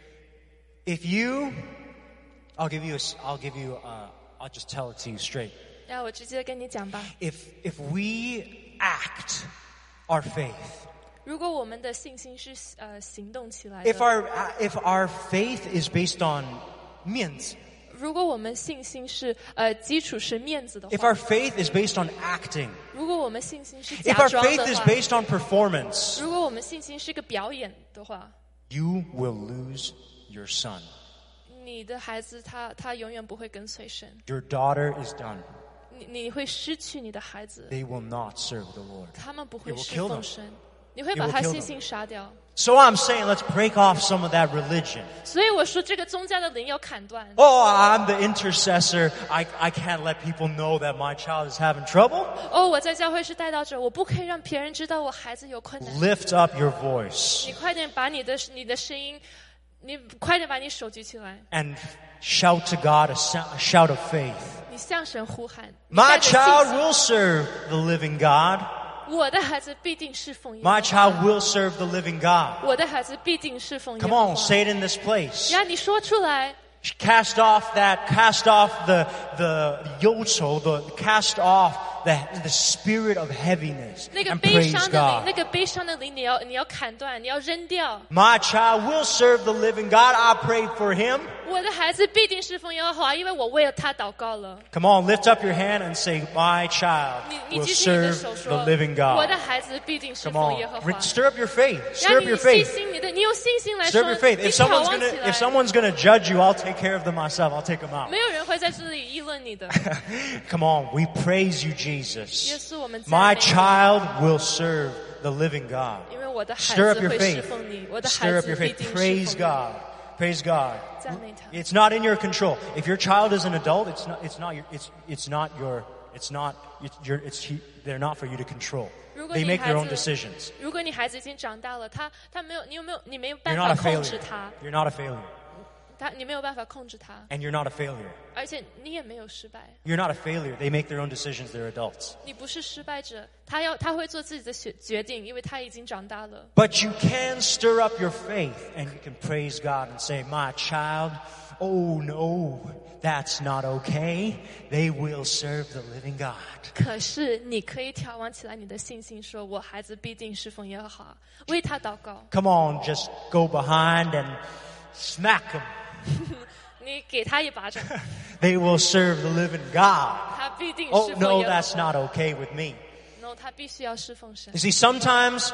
if you, I'll give you, a, I'll give you, uh, I'll just tell it to you straight. 让我直接跟你讲吧。 If, if we act our faith, 如果我们的信心是呃行动起来 if 的， our, if our faith is based on 面子, 如果我们信心是呃基础是面子的 if 话， our faith is based on acting, 如果我们信心是 if 假 our 装 faith 的 is 话， based on performance, 如果我们信心是个表演的话， you will lose your son. 你的孩子他他永远不会跟随神， Your daughter is done. 你你会失去你的孩子， They will not serve the Lord. 他们不会 You will 侍 kill 奉 them. 神，你会 You 把 will 他 kill 信 them. 心杀掉。 So I'm saying let's break off some of that religion. 所以我说这个宗教的灵要砍断。 Oh, I'm the intercessor. I, I can't let people know that my child is having trouble. 哦，我在教会是带导者，我不可以让别人知道我孩子有困难。 Lift up your voice 你快点把你的你的声音，你快点把你手举起来， and shout to God a, sou- a shout of faith. 你向神呼喊。你 My 带着信 child 心 will serve the living God. 我的孩子必定侍奉耶和 My 华 child will serve the living God. 我的孩子必定侍奉耶 Come 和 on, 华。 say it in this place. 让你说出来， Cast off that, cast off the, the yocho, the, cast off the, the spirit of heaviness 那个 and 悲 praise 伤的灵，那 God. 个悲伤的灵，你要你要砍断，你要扔掉。 My child will serve the living God. I prayed for him. 我的孩子必定侍奉耶和华，因为我为了他祷告了。 Come on, lift up your hand and say, my child 你你 will 举起你的 serve 手 the 说 living， 我的 God. 孩子必定侍 Come 奉 on, 耶和 Re- 华。 stir up your faith. Stir 让 up 你 your 信 faith. 心，你的你有信心来 Stir 说， up your faith. 你 If 眺 someone's 望 gonna, 起来 if。someone's gonna judge you, I'll take care of them myself. I'll take them out. 没有人会在这里议论你的。 Come on, we praise you, 耶 Jesus. 稣，我们赞 My 美你， child will serve the living God. 因为我的孩 Stir up 子 your 会侍 faith. 奉你，我的孩 Stir up 子 your 必 faith. 定侍 Praise 奉 God. Praise God. 你。赞美他。 It's not in your control. If your child is an adult, it's not. It's not your. It's. It's not your. It's not. It's your. It's. They're not for you to control. 如果 They 你 make 孩 their own 子， decisions. 如果你孩子已经长大了，他他没有，你有没有，你没有 You're 办 not 法 a 控制 failure. 他， You're not a failure. 他你没有办法控制他， And you're not a failure. 而且你也没有失败， You're not a failure. They make their own decisions. They're adults. 你不是失败者，他要他会做自己的决决定，因为他已经长大了。 But you can stir up your faith and you can praise God and say, my child, oh no, that's not okay. They will serve the living God. 可是你可以眺望起来你的信心，说我孩子必定侍奉耶和华，为他祷告。 Come on, just go behind and smack them. 你给他一巴掌， They will serve the living God. 他必定 Oh 侍奉 no, 耶和 that's 华。 not okay with me. no， 他必须要侍奉神 You。see, sometimes,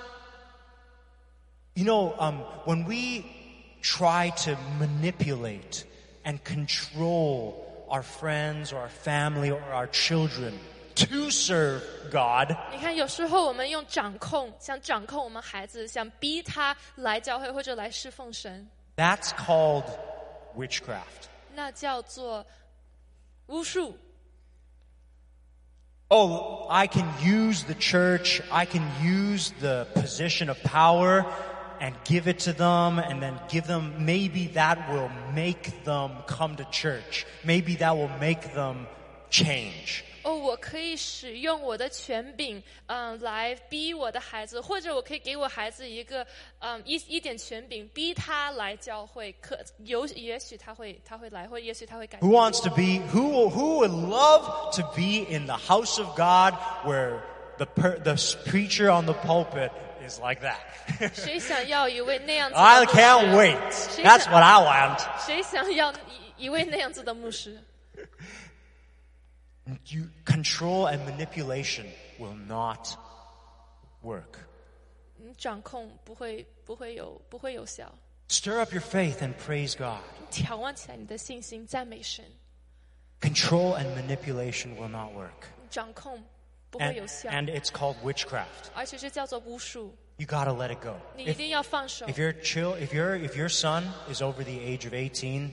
you know, um, when we try to manipulate and control our friends or our family or our children to serve God, 你看，有时候我们用掌控，想掌控我们孩子，想逼他来教会或者来侍奉神， that's called witchcraft. 那叫做巫术。 Oh, I can use the church, I can use the position of power and give it to them and then give them, maybe that will make them come to church. Maybe that will make them change. 哦，我可以使用我的权柄，嗯，来逼我的孩子，或者我可以给我孩子一个，嗯，一一点权柄，逼他来教会，可有也许他会他会来，或也许他会改 Who 变。 wants to be, who, who would love to be in the house of God where the, per, the preacher on the pulpit is like that? 谁想要一位那样子的 I 牧师 can't wait. 谁 That's 想 what I want. 谁想要一一位那样子的牧师？ You, control and manipulation will not work. 你掌控不会不会有不会有效。 Stir up your faith and praise God. 眺望起来你的信心，赞美神。 Control and manipulation will not work. 掌控不会 And, 有效， and it's called witchcraft. 而且这叫做巫术。 You gotta let it go. 你一定要放手。 If your chill, if your if your son is over the age of eighteen,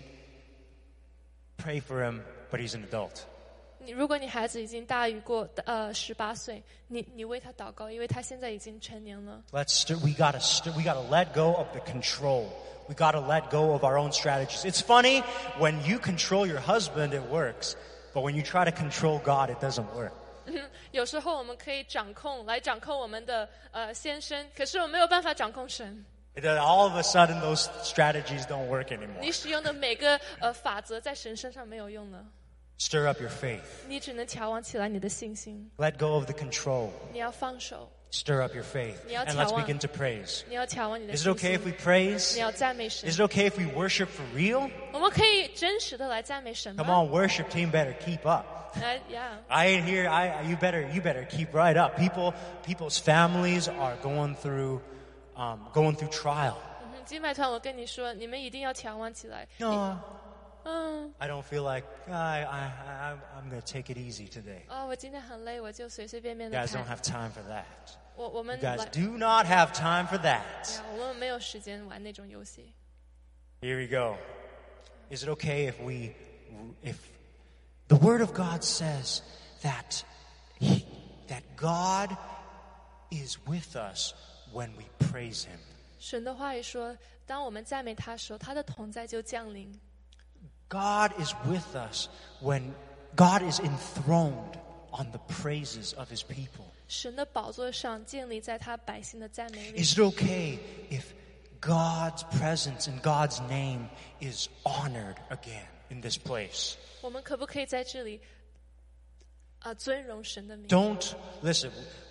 pray for him, but he's an adult. 你如果你孩子已经大于过呃十八岁，你你为他祷告，因为他现在已经成年了。 Let's st- we gotta st- we gotta let go of the control. We gotta let go of our own strategies. It's funny when you control your husband, it works, but when you try to control God, it doesn't work. 有时候我们可以掌控来掌控我们的呃先生，可是我没有办法掌控神。 It- all of a sudden, those strategies don't work anymore. 你使用的每个呃法则在神身上没有用了， Stir up your faith. 你只能调旺起来你的信心。 Let go of the control. 你要放手， Stir up your faith. 你要 And let's 调旺。 begin to praise. 你要调旺你的 Is it 信 okay 心。 if we praise? 你要赞美神 Is it okay if we worship for real? 我们可以真实的来赞美神 Come 吗？ on, worship team better keep up. 来呀， I ain't here. I you better you better keep right up. People people's families are going through um, going through trial. 嗯哼敬拜团，我跟你说，你们一定要调旺起来。 No, 嗯， I don't feel like I I, I I'm going to take it easy today. 哦，我今天很累，我就随随便便 You 的 guys don't 看。 have time for that. 我我们 You guys 来， do not have time for that. 呀我们没有时间玩那种游戏。 Here we go. Is it okay if we if the word of God says that he, that God is with us when we praise him. 神的话语说，当我们赞美他的时候，他的同在就降临。 God is with us when God is enthroned on the praises of his people. 神的宝座上建立在他百姓的赞美里。 Is it okay if God's presence and God's name is honored again in this place? 我们可不可以在这里啊、尊荣神的名？ Don't listen.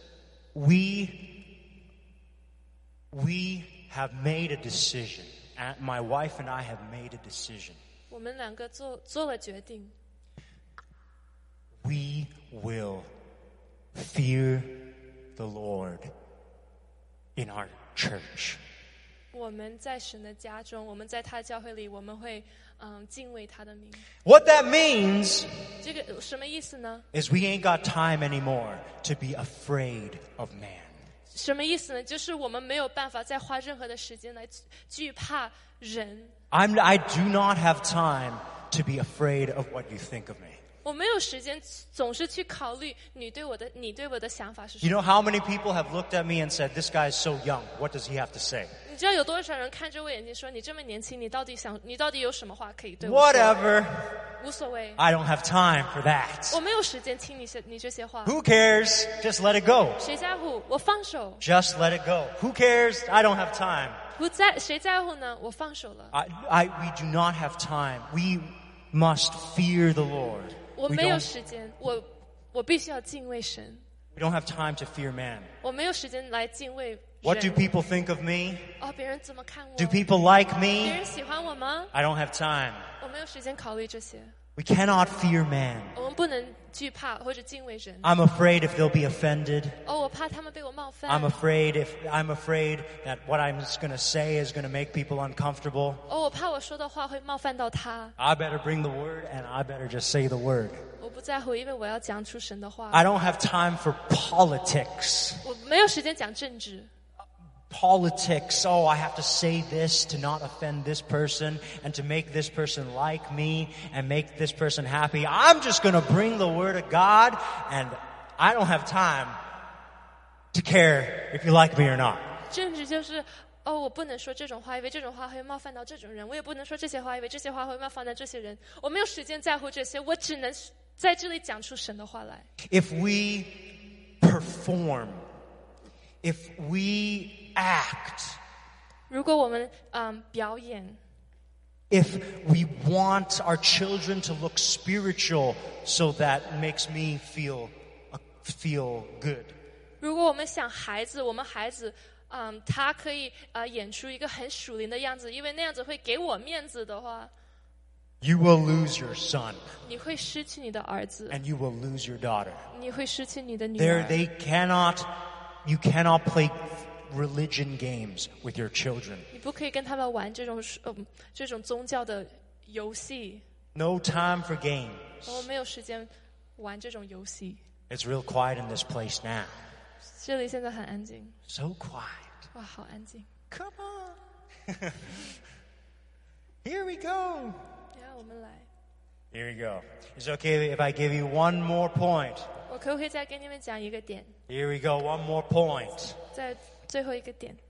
We we have made a decision. And my wife and I have made a decision. 我们两个做做了决定， We will fear the Lord in our church. 我们在神的家中，我们在他的教会里，我们会嗯敬畏他的名。 What that means 这个什么意思呢？ is we ain't got time anymore to be afraid of man. 什么意思呢？就是我们没有办法再花任何的时间来惧怕人。 I'm, I do not have time to be afraid of what you think of me. 我没有时间总是去考虑你对我的你对我的想法是什 You 么。 know how many people have looked at me and said, this guy is so young, what does he have to say? 你知道有多少人看着我眼睛说：“你这么年轻，你到底想你到底有什么话可以对我说？” Whatever. 无所谓， I don't have time for that. 我没有时间听你些你这些话。 Who cares? Just let it go. 谁在乎？我放手。 Just let it go. Who cares? I don't have time. 不在谁在乎呢？我放手了。 I, I, we do not have time. We must fear the Lord. 我 We 没有 don't, 时间，我我必须要敬畏神。 we don't have time to fear man. 我没有时间来敬畏 What do 人。 people think of me? 哦，别人怎么看我？ Do people like 别 me? 人喜欢我吗？ I don't have time. 我没有时间考虑这些。 We cannot fear man. 我们不能惧怕或者敬畏人。 I'm afraid if they'll be offended. 哦，我怕他们被我冒犯。 I'm afraid if I'm afraid that what I'm going to say is going to make people uncomfortable. 哦，我怕我说的话会冒犯到他。 I better bring the word and I better just say the word. 我不在乎，因为我要讲出神的话。 I don't have time for politics. 我没有时间讲政治。 Politics, oh, I have to say this to not offend this person and to make this person like me and make this person happy. I'm just going to bring the word of God and I don't have time to care if you like me or not. 政治就是哦，我不能说这种话，因为这种话会冒犯到这种人；我也不能说这些话，因为这些话会冒犯到这些人。我没有时间在乎这些，我只能在这里讲出神的话来。 If we perform, if we act, 如果我们嗯表演， if we want our children to look spiritual so that makes me feel uh, feel good. 如果我们想孩子，我们孩子嗯他可以呃演出一个很属灵的样子，因为那样子会给我面子的话， You will lose your son 你会失去你的儿子， and you will lose your daughter. 你会失去你的女 There 儿。 they cannot you cannot play religion games with your children. 你不可以跟他们玩这种嗯这种宗教的游戏。 No time for games. 我没有时间玩这种游戏。 It's real quiet in this place now. 这里现在很安静。 So quiet. 哇，好安静。 Come on. Here we go. 让我们来。 Here we go. Is it okay if I give you one more point? 我可不可以再给你们讲一个点？ Here we go. One more point. 在最后一个点。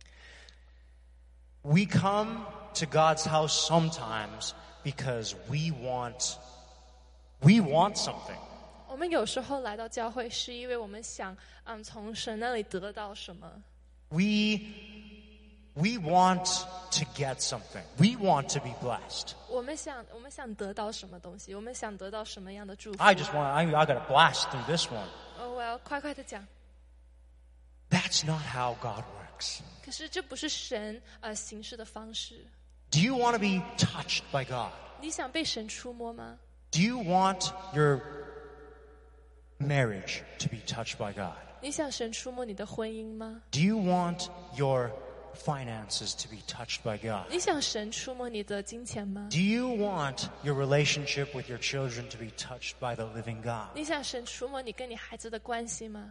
We come to God's house sometimes because we want, we want something. 我们有时候来到教会，是因为我们想，嗯，从神那里得到什么。 We, we want to get something. We want to be blessed. 我们想，我们想得到什么东西？我们想得到什么样的祝福？ I just want, I, I got to blast through this one. 哦，我要快快的讲。 That's not how God works. 可是这不是神呃行事的方式。 Do you want to be touched by God? 你想被神触摸吗？ Do you want your marriage to be touched by God? 你想神触摸你的婚姻吗？ Do you want your finances to be touched by God? 你想神触摸你的金钱吗？ Do you want your relationship with your children to be touched by the living God? 你想神触摸你跟你孩子的关系吗？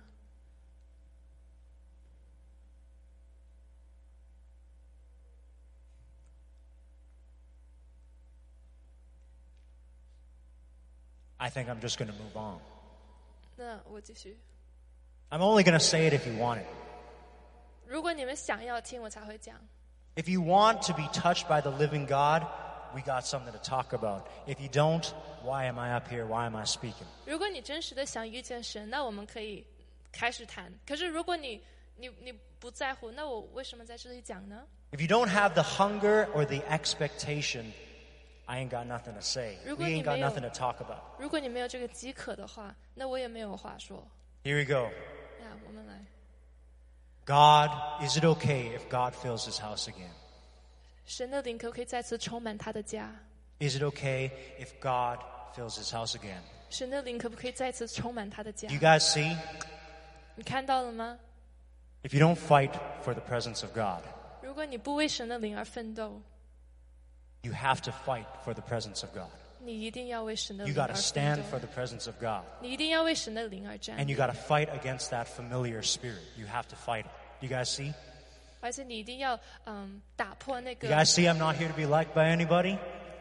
I think I'm just going to move on. 那我继续。 I'm only going to say it if you want it. 如果你们想要听，我才会讲。 If you want to be touched by the living God, we got something to talk about. If you don't, why am I up here? Why am I speaking? 如果你真实的想遇见神，那我们可以开始谈。可是如果你你你不在乎，那我为什么在这里讲呢？ If you don't have the hunger or the expectation, I ain't got nothing to say. 如 We 果你 ain't got 没有- nothing to talk about. 如果你没有这个饥渴的话，那我也没有话说。 Here we go. 那我们来， God, is it okay if God fills his house again? 神的灵可不可以再次充满他的家？ Is it okay if God fills his house again? 神的灵可不可以再次充满他的家 Do？ you guys see? 你看到了吗？ If you don't fight for the presence of God, 如果你不为神的灵而奋斗， you have to fight for the presence of God. 你一定要为神的 You 灵 got 而 to 奋 stand 斗 for。the presence of God. 你一定要为神的灵而战 And you got to fight against that familiar spirit. You have to fight it. You guys see? 而且你一定要嗯打破那 You 个。 guys see I'm not here to be liked by anybody?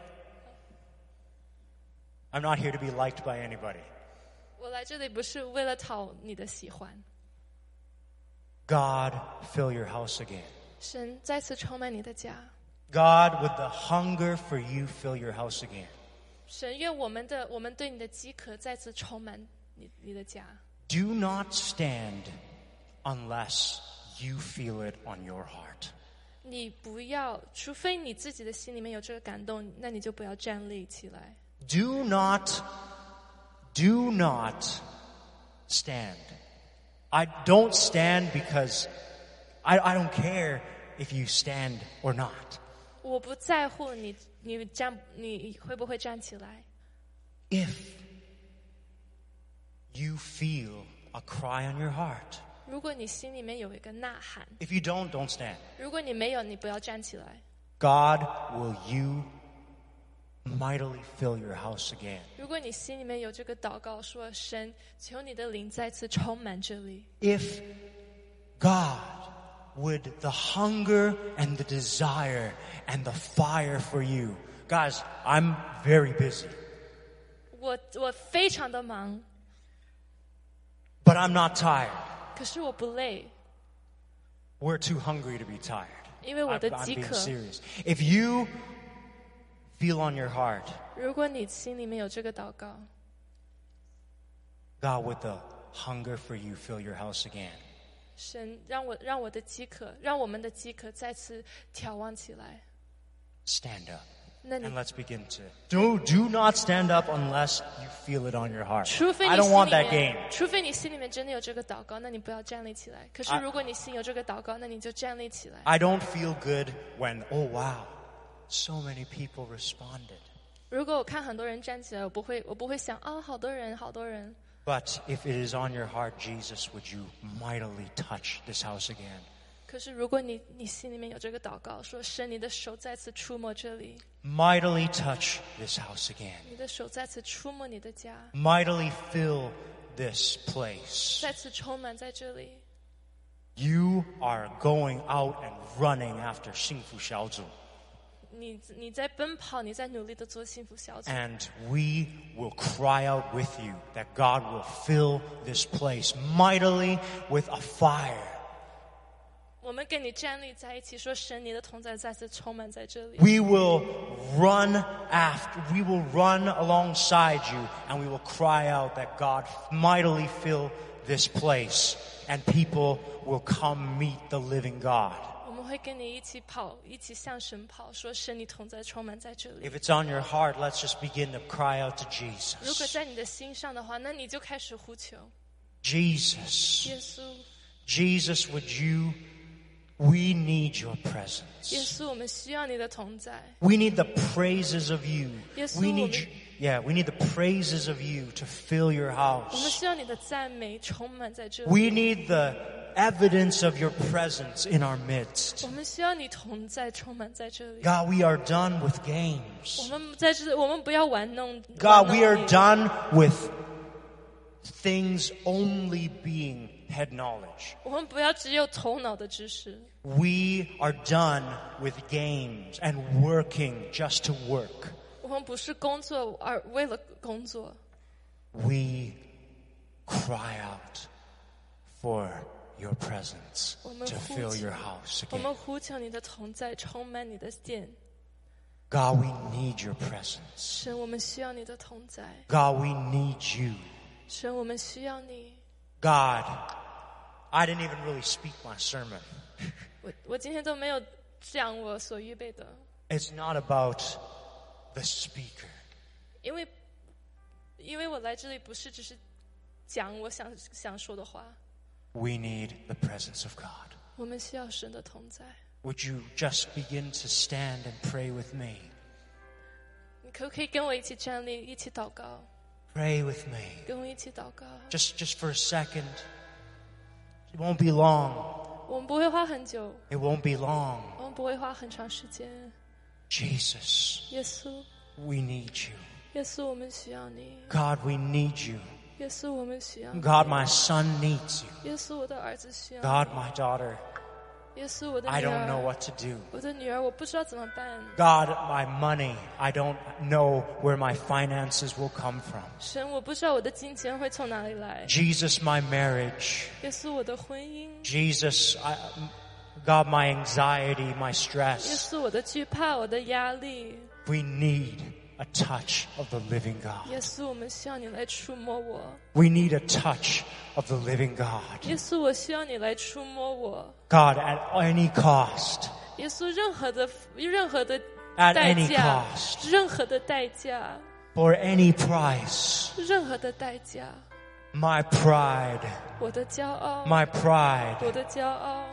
I'm not here to be liked by anybody. 我来这里不是为了讨你的喜欢。 God, fill your house again. 神再次充满你的家。 God, with the hunger for you, fill your house again. 神愿我们的我们对你的饥渴再次充满你你的家。 Do not stand unless you feel it on your heart. 你不要，除非你自己的心里面有这个感动，那你就不要站立起来。 Do not, do not stand. I don't stand because I, I don't care if you stand or not. 我不在乎你，你站，你会不会站起来？ If you feel a cry on your heart. 如果你心里面有一个呐喊， If you don't, don't stand. 如果你没有，你不要站起来。 God, will you mightily fill your house again? 如果你心里面有这个祷告，说神，求你的灵再次充满这里。 If God, would the hunger and the desire and the fire for you. Guys, I'm very busy. 我我非常的忙， But I'm not tired. 可是我不累， We're too hungry to be tired. 因为我的 I'm, I'm 饥 being 渴。 serious. If you feel on your heart, 如果你心里面有这个祷告， God, with the hunger for you, fill your house again. 神让我让我的饥渴，让我们的饥渴再次眺望起来。 Stand up. 那你 And let's begin to. Do, do not stand up unless you feel it on your heart. 除非 I 你 don't 心 want 里 that 面 game.， 除非你心里面真的有这个祷告，那你不要站立起来。可是 I- 如果你心有这个祷告，那你就站立起来。 I don't feel good when, oh wow, so many people responded. 如果我看很多人站起来，我不会，我不会想啊，好多人，好多人。 But if it is on your heart, Jesus, would you mightily touch this house again? 可是如果你你心里面有这个祷告，说神，你的手再次触摸这里， Mightily touch this house again. 你的手再次触摸你的家， Mightily fill this place. 再次充满在这里。 You are going out and running after 幸福小组。 你你在奔跑，你在努力的做幸福小组。 And we will cry out with you that God will fill this place mightily with a fire. 我们跟你站立在一起，说神，你的同在再次充满在这里。 We will run after, we will run alongside you, and we will cry out that God mightily fill this place, and people will come meet the living God. 我们会跟你一起跑，一起向神跑，说神，你同在充满在这里。 If it's on your heart, let's just begin to cry out to 如果 Jesus. 在你的心上的话，那你就开始呼求 Jesus, 耶稣， Jesus, would you, we need your 耶 presence. 稣，我们需要你的同在。 We need the praises of you. Yes, We Lord. need, you- yeah, we need the praises of you to fill your 我们 house. 需要你的赞美充满在这里。 We need the evidence of your presence in our midst. 我们需要你同在充满在这里。 God, we are done with 我 games. 们在这，我们不要玩弄。 God, 玩弄 we are 你 done with things only being head knowledge. 我们不要只有头脑的知识。 We are done with games and working just to work. 我们不是工作而为了工作。 We cry out for your presence 我们 to 呼 fill 求 your house 我 again. 们呼求你的同在，充满你的殿。 God, we need your presence. 神，我们需要你的同在。 God, we need you. 神，我们需要你。 God, I didn't even really speak my sermon. 我我今天都没有讲我所预备的， It's not about the speaker. 因为因为我来这里不是只是讲我想想说的话， We need the presence of God. 我们需要神的同在。 Would you just begin to stand and pray with me? 你可不可以跟我一起站立，一起祷告？ Pray with me. 跟我一起祷告。 Just, just for a second. It won't be long. 我们不会花很久， It won't be long. 我们不会花很长时间。 Jesus, 耶稣， we need you. 耶稣，我们需要你。 God, we need you. 耶稣，我们需要你。 God, my son needs you. 耶稣，我的儿子需要你。 God, my daughter, 耶稣，我的 I 女 don't know 儿， what to do. 我的女儿，我不知道怎么办。 God, my money, I don't know where my finances will come from. 神，我不知道我的金钱会从哪里来。 Jesus, my marriage. 耶稣，我的婚姻。 Jesus, I, God, my anxiety, my 耶 stress. 稣，我的惧怕，我的压力。 We need a touch of the living God. 耶稣，我们需要你来触摸我。 We need a touch of the living God. 耶稣，我需要你来触摸我。 God, at any cost, 耶稣，任何的任何的 at 代 any 价， cost, 任何的代价， for any price, 任何的代价， my pride, 我的骄傲， my pride, 我的骄傲，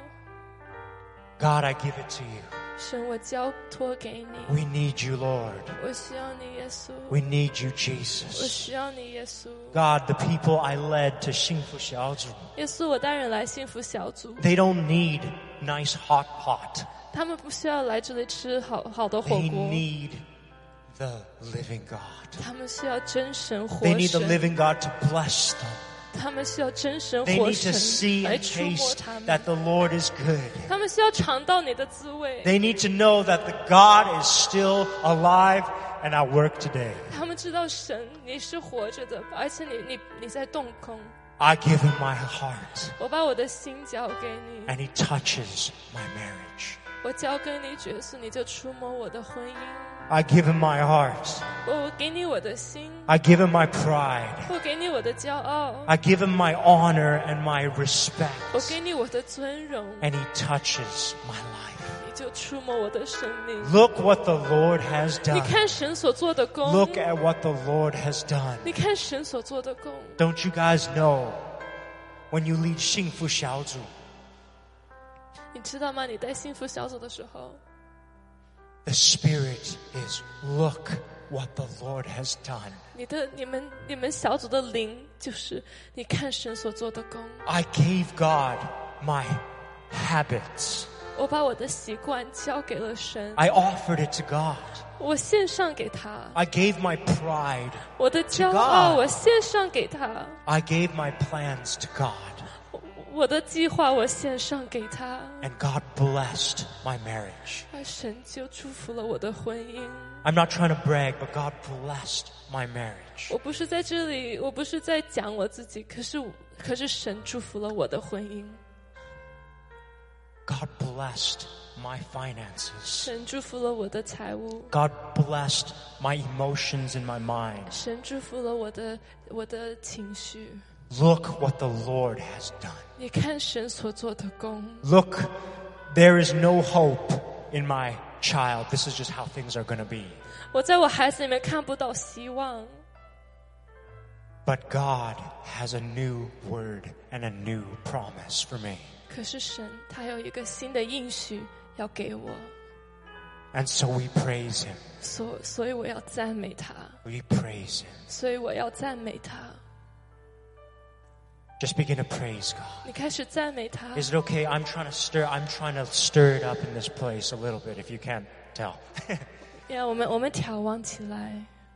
God, I give it to you. 神，我交托给你。 We need you, Lord. 我需要你，耶稣。 We need you, 我 Jesus. 需要你，耶稣。 God, the people I led to 幸福小组, 耶稣，我带人来幸福小组， they don't need nice hot pot. 他们不需要来这里吃好好的火 They 锅， need the living God. 他们需要真神活 They need the 神， living God to bless them. 他们需要真神 They 活 need to 神 see 来 and 触摸 taste 他们， that the Lord is good. 他们需要尝到你的滋味， They need to know that the God is still alive and at work today. 他们知道神你是活着的，而且你你你在动工。 I give him my heart 我把我的心交给你， and he touches my marriage. 我交给你，耶稣，你就触摸我的婚姻。 I give him my heart. 我给你我的心， I give him my pride. 我给你我的骄傲， I give him my honor and my 我 respect. 给你我的尊荣， And he touches my life. 你就触摸我的生命。 Look what the Lord has 你 done. 看神所做的工， Look at what the Lord has done. 你看神所做的工。 Don't you guys know when you lead 幸福小组, 你知道吗？你带幸福小组的时候， the Spirit is, look what the Lord has done. 你的你们你们小组的灵就是你看神所做的工。 I gave God my habits. 我把我的习惯交给了神， I offered it to God. 我献上给他。 I gave my pride. 我的骄 God 傲，我献上给他； I gave my plans to God. 我的计划，我献上给他。 And God blessed my marriage. 而神就祝福了我的婚姻。 I'm not trying to brag, but God blessed my marriage. 我不是在这里，我不是在讲我自己，可是可是神祝福了我的婚姻。 God blessed my finances. 神祝福了我的财务。 God blessed my emotions in my mind. 神祝福了我的我的情绪。 Look what the Lord has done. 你看神所做的工。 Look, there is no hope in my child. This is just how things are going to be. 我在我孩子里面看不到希望， But God has a new word and a new promise for me. 可是神他有一个新的应许要给我， And so we praise Him. 所所以我要赞美他， We praise Him. 所以我要赞美他。 Just begin to praise God. 你开始赞美他。 Is it okay? I'm trying to stir, I'm trying to stir it up in this place a little bit, if you can't tell. 呀，我们我们眺望起来，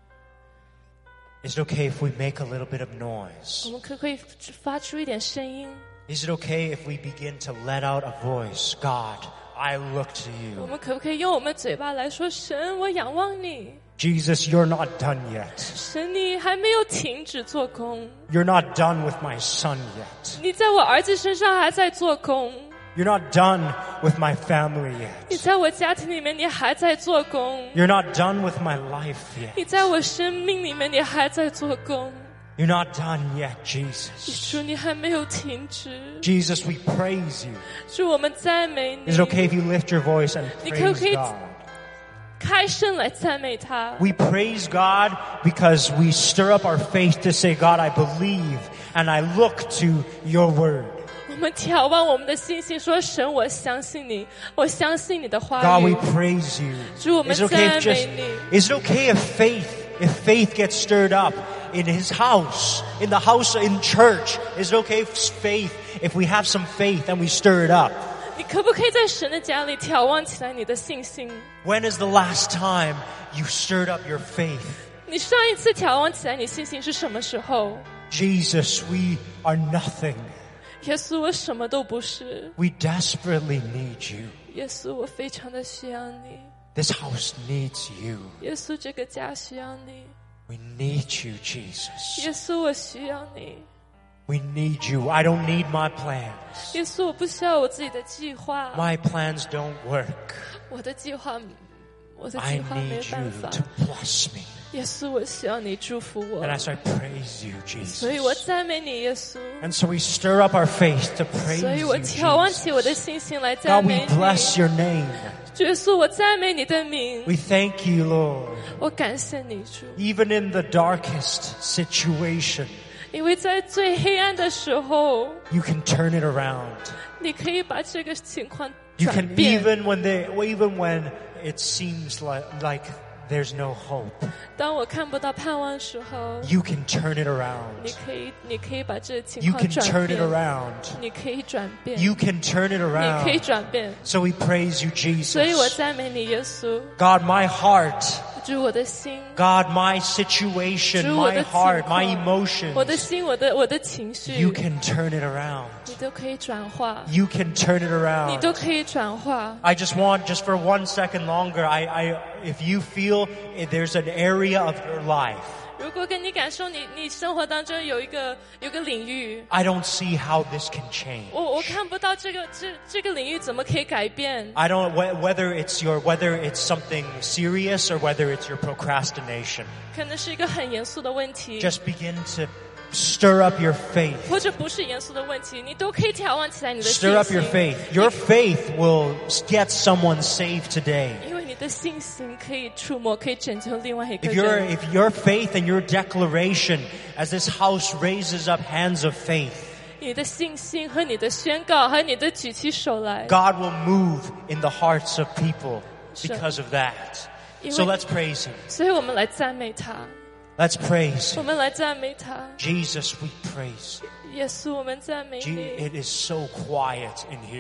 Is it okay if we make a little bit of 我 noise? 们可不可以发出一点声音？ Is it okay if we begin to let out a voice? God, I look to 我 you. 们可不可以用我们嘴巴来说：神，我仰望你。 Jesus, you're not done yet. 神，你还没有停止做工， You're not done with my son yet. 你在我儿子身上还在做工， You're not done with my family 你 yet. 在我家庭里面你还在做工， You're not done with my life 你 yet. 在我生命里面你还在做工。 You're not done yet, Jesus. 主，你还没有停止。 Jesus, we praise you. 主，我们赞美你。 Is it okay if you lift your voice and 你可不可以 praise God? 开声来赞美他？ We praise God because we stir up our faith to say, God, I believe and I look to your word. 我们眺望我们的信心，说：神，我相信你，我相信你的话 God, we 语。 praise you. 主，我们 Is it okay 赞 if 美 just, 你。 is it okay if faith, if faith gets stirred up in his house, in the house, in church? Is it okay if faith, if we have some faith and we stir it up? 你可不可以在神的家里眺望起来你的信心？ When is the last time you stirred up your faith? 你上一次眺望起来你信心是什么时候？ Jesus, we are nothing. 耶稣，我什么都不是。 We desperately need you. 耶稣，我非常的需要你。 This house needs you. 耶稣，这个家需要你。 We need you, Jesus. 耶稣，我需要你。 We need you. I don't need my plans. 耶稣，我不需要我自己的计划， My plans don't work. 我的计划，我的 I 计划没有 need 办 you 法。 to bless me. 耶稣，我需要你祝福我 And，as I praise you, 所以我 Jesus. 赞美你，耶稣。 And so we stir up our faith to praise 所以 you, 我眺望 Jesus. 起我的信心来赞 God, we 美 bless 你。 your name. 耶稣，我赞美你的名， We thank you, Lord. 我感谢你，主， Even in the darkest situation, 因为在最黑暗的时候， you can turn it around. 你可以把这个情况 You 转 can 变。 even when they, even when it seems like, like there's no hope, 当我看不到盼望的时候， you can turn it 你 around. 可以，你可以把这个情 You 况 can 转 turn it 变， around. 你可以转变， You can turn it 你可以 around. 转变。 So we praise you, 所以我 Jesus. 赞美你，耶稣， God, my heart. 主我的心， God, my situation, 主我 my 的情 heart, my 况，我的 emotions. 心，我的我的情绪， You can turn it around. 你都可以转化， You can turn it 你都 around. 可以转化。 I just want, just for one second longer, I, I, if you feel there's an area of your life, 如果跟你感受你你生活当中有一个有个领域， I don't see how this can change. 我我看不到这个这这个领域怎么可以改变。 I don't, wh- whether it's your, whether it's something serious or whether it's your procrastination. 可能是一个很严肃的问题， Just begin to stir up your faith. 或者不是严肃的问题，你都可以眺望起来你的信 Stir up your 心， faith. Your faith will get someone saved today. 因为你的信心可以触摸，可以拯救另外一个 If your, 人。 if your faith and your declaration as this house raises up hands of faith, 你的信心和你的宣告，还有你的举起手来， God will move in the hearts of people because of that. So let's praise Him. 所以我们来赞美他， Let's praise 我 Him. 们来赞美他。 Jesus, we praise. 耶稣，我们赞美 Je- 你。 It is so quiet in here.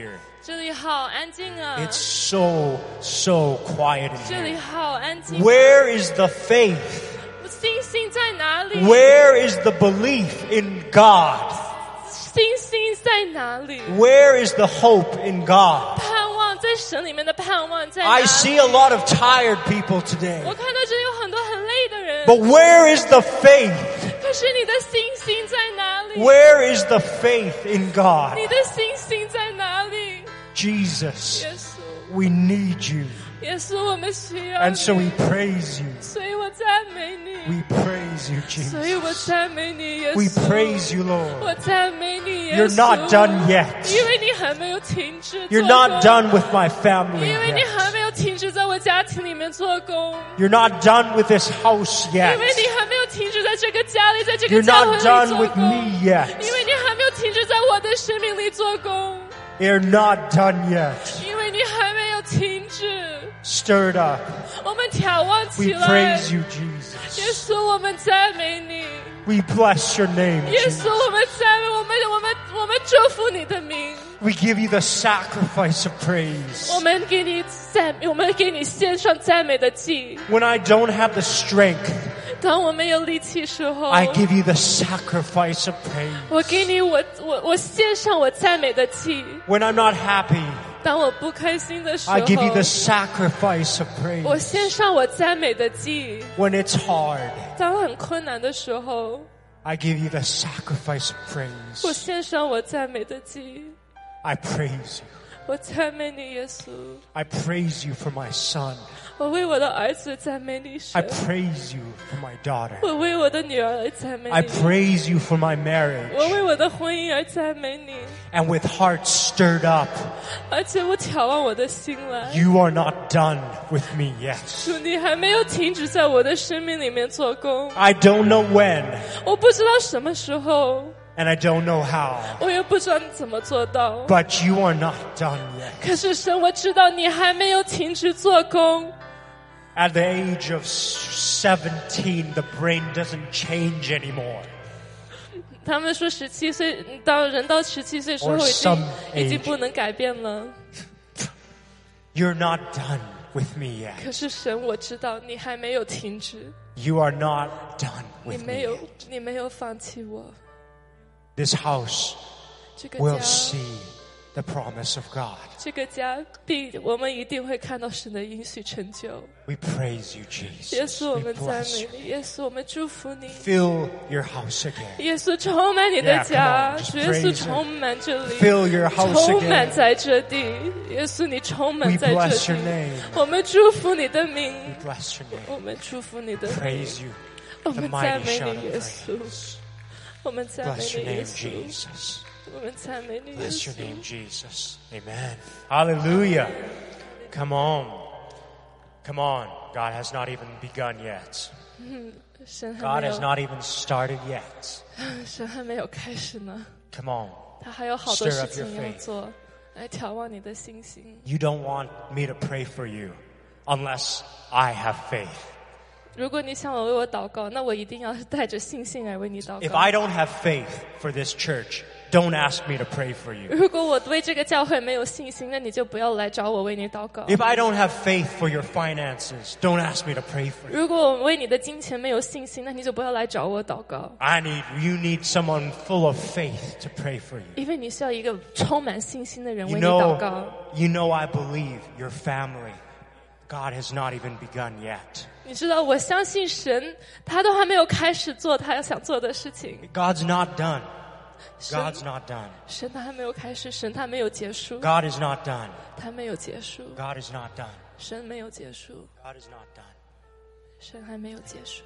这里好安静啊， It's so, so quiet in 这里 here. 好安静。 Where is the faith? 信心在哪里？ Where is the belief in God? 信心在哪里？ Where is the hope in God? 盼望在神里面的盼望在哪 I 里？ see a lot of tired people today. 我看到这里有很多很累的人， But where is the faith? 可是你的信心在哪里？ Where is the faith in God? 你的信心在哪里？ Jesus, 耶稣， we need you. 耶稣，我们需要 And so 你 we praise you. 所以我赞美你， We praise you, 所以 Jesus. 我赞美你，耶 We 稣。 praise you, 我 Lord. 赞美你，耶 You're 稣。 not done yet. 因为你还没有停止做 You're 工 not done with my family 因为你 yet. 还没有停止在我家庭里面做工， You're not done with this house 因 yet. 为你还没有停止在这个家里，在这个 You're 教会 not 里 done 做 with 工， me yet. 因为你还没有停止在我的生命里做工， You're not done yet. 因为你还没有停止。 Stir it up. 我们眺望起 We 来， praise you, 耶 Jesus. 稣，我们赞美你， We bless your name, 耶 Jesus. 稣，我们赞美，我们我们我们祝福你的名， We give you the sacrifice of praise. 我们给你赞，我们给你献上赞美的祭。 When I don't have the strength, 当我没有力气时候， I give you the sacrifice of praise. 我给你我我我献上我赞美的祭。 When I'm not happy, 当我不开心的时候， I give you the sacrifice of 我 praise. 献上我赞美的祭。 When it's hard, 当很困难的时候， I give you the sacrifice of 我 praise. 献上我赞美的祭。 I praise you. 我赞美你，耶稣。 I praise you for my son. 我为我的儿子赞美你， I 神。 praise you for my daughter. 我为我的女儿而赞美 I 你， praise you for my 我 marriage. 为我的婚姻而赞美你， And with hearts stirred up, 而且我眺望我的心来。 you are not done with me yet. 主，你还没有停止在我的生命里面做工。 I don't know when, 我不知道什么时候， and I don't know how, 我也不知道你怎么做到。 but you are not done yet. 可是神，我知道你还没有停止做工。 At the age of seventeen, the brain doesn't change anymore. 他们说十七岁，到人到十七岁之后 Or 已 some 经已经 age. 不能改变了。 You're not done with me yet. 可是神，我知道你还没有停止， You are not done 你 with 没 me 有 yet. 你没有放弃我。 This house 这个 will 家， see the promise of God. 这个家必我们一定会看到神的应许成就。 We praise you, 耶 Jesus. 稣，我 We 们赞 bless 美 you. 你，耶稣，我们祝福你。 Fill your house again. 耶稣充满你的 Yeah, come 家 on, just， 主耶稣 praise Him. 充满这里， Fill your house 充满 again. 在这地。耶稣，你充满 We 在这 bless your 地。 name. 我们祝福你的名， We bless your name. 我们祝福你的名， Praise you. 我 The 们赞 mighty 美 shout 你，耶 of 稣， praise. 我们赞美 Bless 你， your 耶 name, 稣， Jesus. 我们赞美你，耶 Bless your 稣。 name, Jesus. Amen. Hallelujah. Come on. Come on. God has not even begun yet. 神还 God 没 has 有， not even started yet. 神还没有开始呢， Come on. 他还有好多 Stir 事 up your 情要 faith. 做，来眺望你的信心。 You don't want me to pray for you unless I have faith. 如果你想我为我祷告，那我一定要带着信心来为你祷 If 告。 I don't have faith for this church, don't ask me to pray for you. 如果我对这个教会没有信心，那你就不要来找我为你祷告。 If I don't have faith for your finances, don't ask me to pray for you. 如果我为你的金钱没有信心，那你就不要来找我祷告。 I need, you need someone full of faith to pray for you. 因为你需要一个充满信心的人 You 为你祷告。 know, you know I believe your family, God has not even begun yet. 你知道，我相信神，他都还没有开始做他要想做的事情。 God's not done. 神 God's not done. 神他还没有开始，神他没有结束， God is not done. 他没有结束， God is not done. 神没有结束， God is not done. 神还没有结束。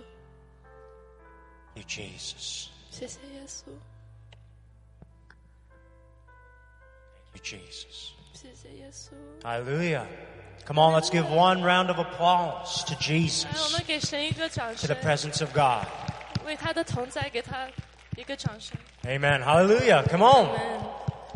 You, Jesus. 谢谢耶稣， You, Jesus. 谢谢耶稣。 Hallelujah. Come on, let's give one round of applause to 来，我 Jesus, 们给神一个掌 to 声 the，presence of God. 为他的同在给他一个掌声。 Amen. Hallelujah. Come on. Amen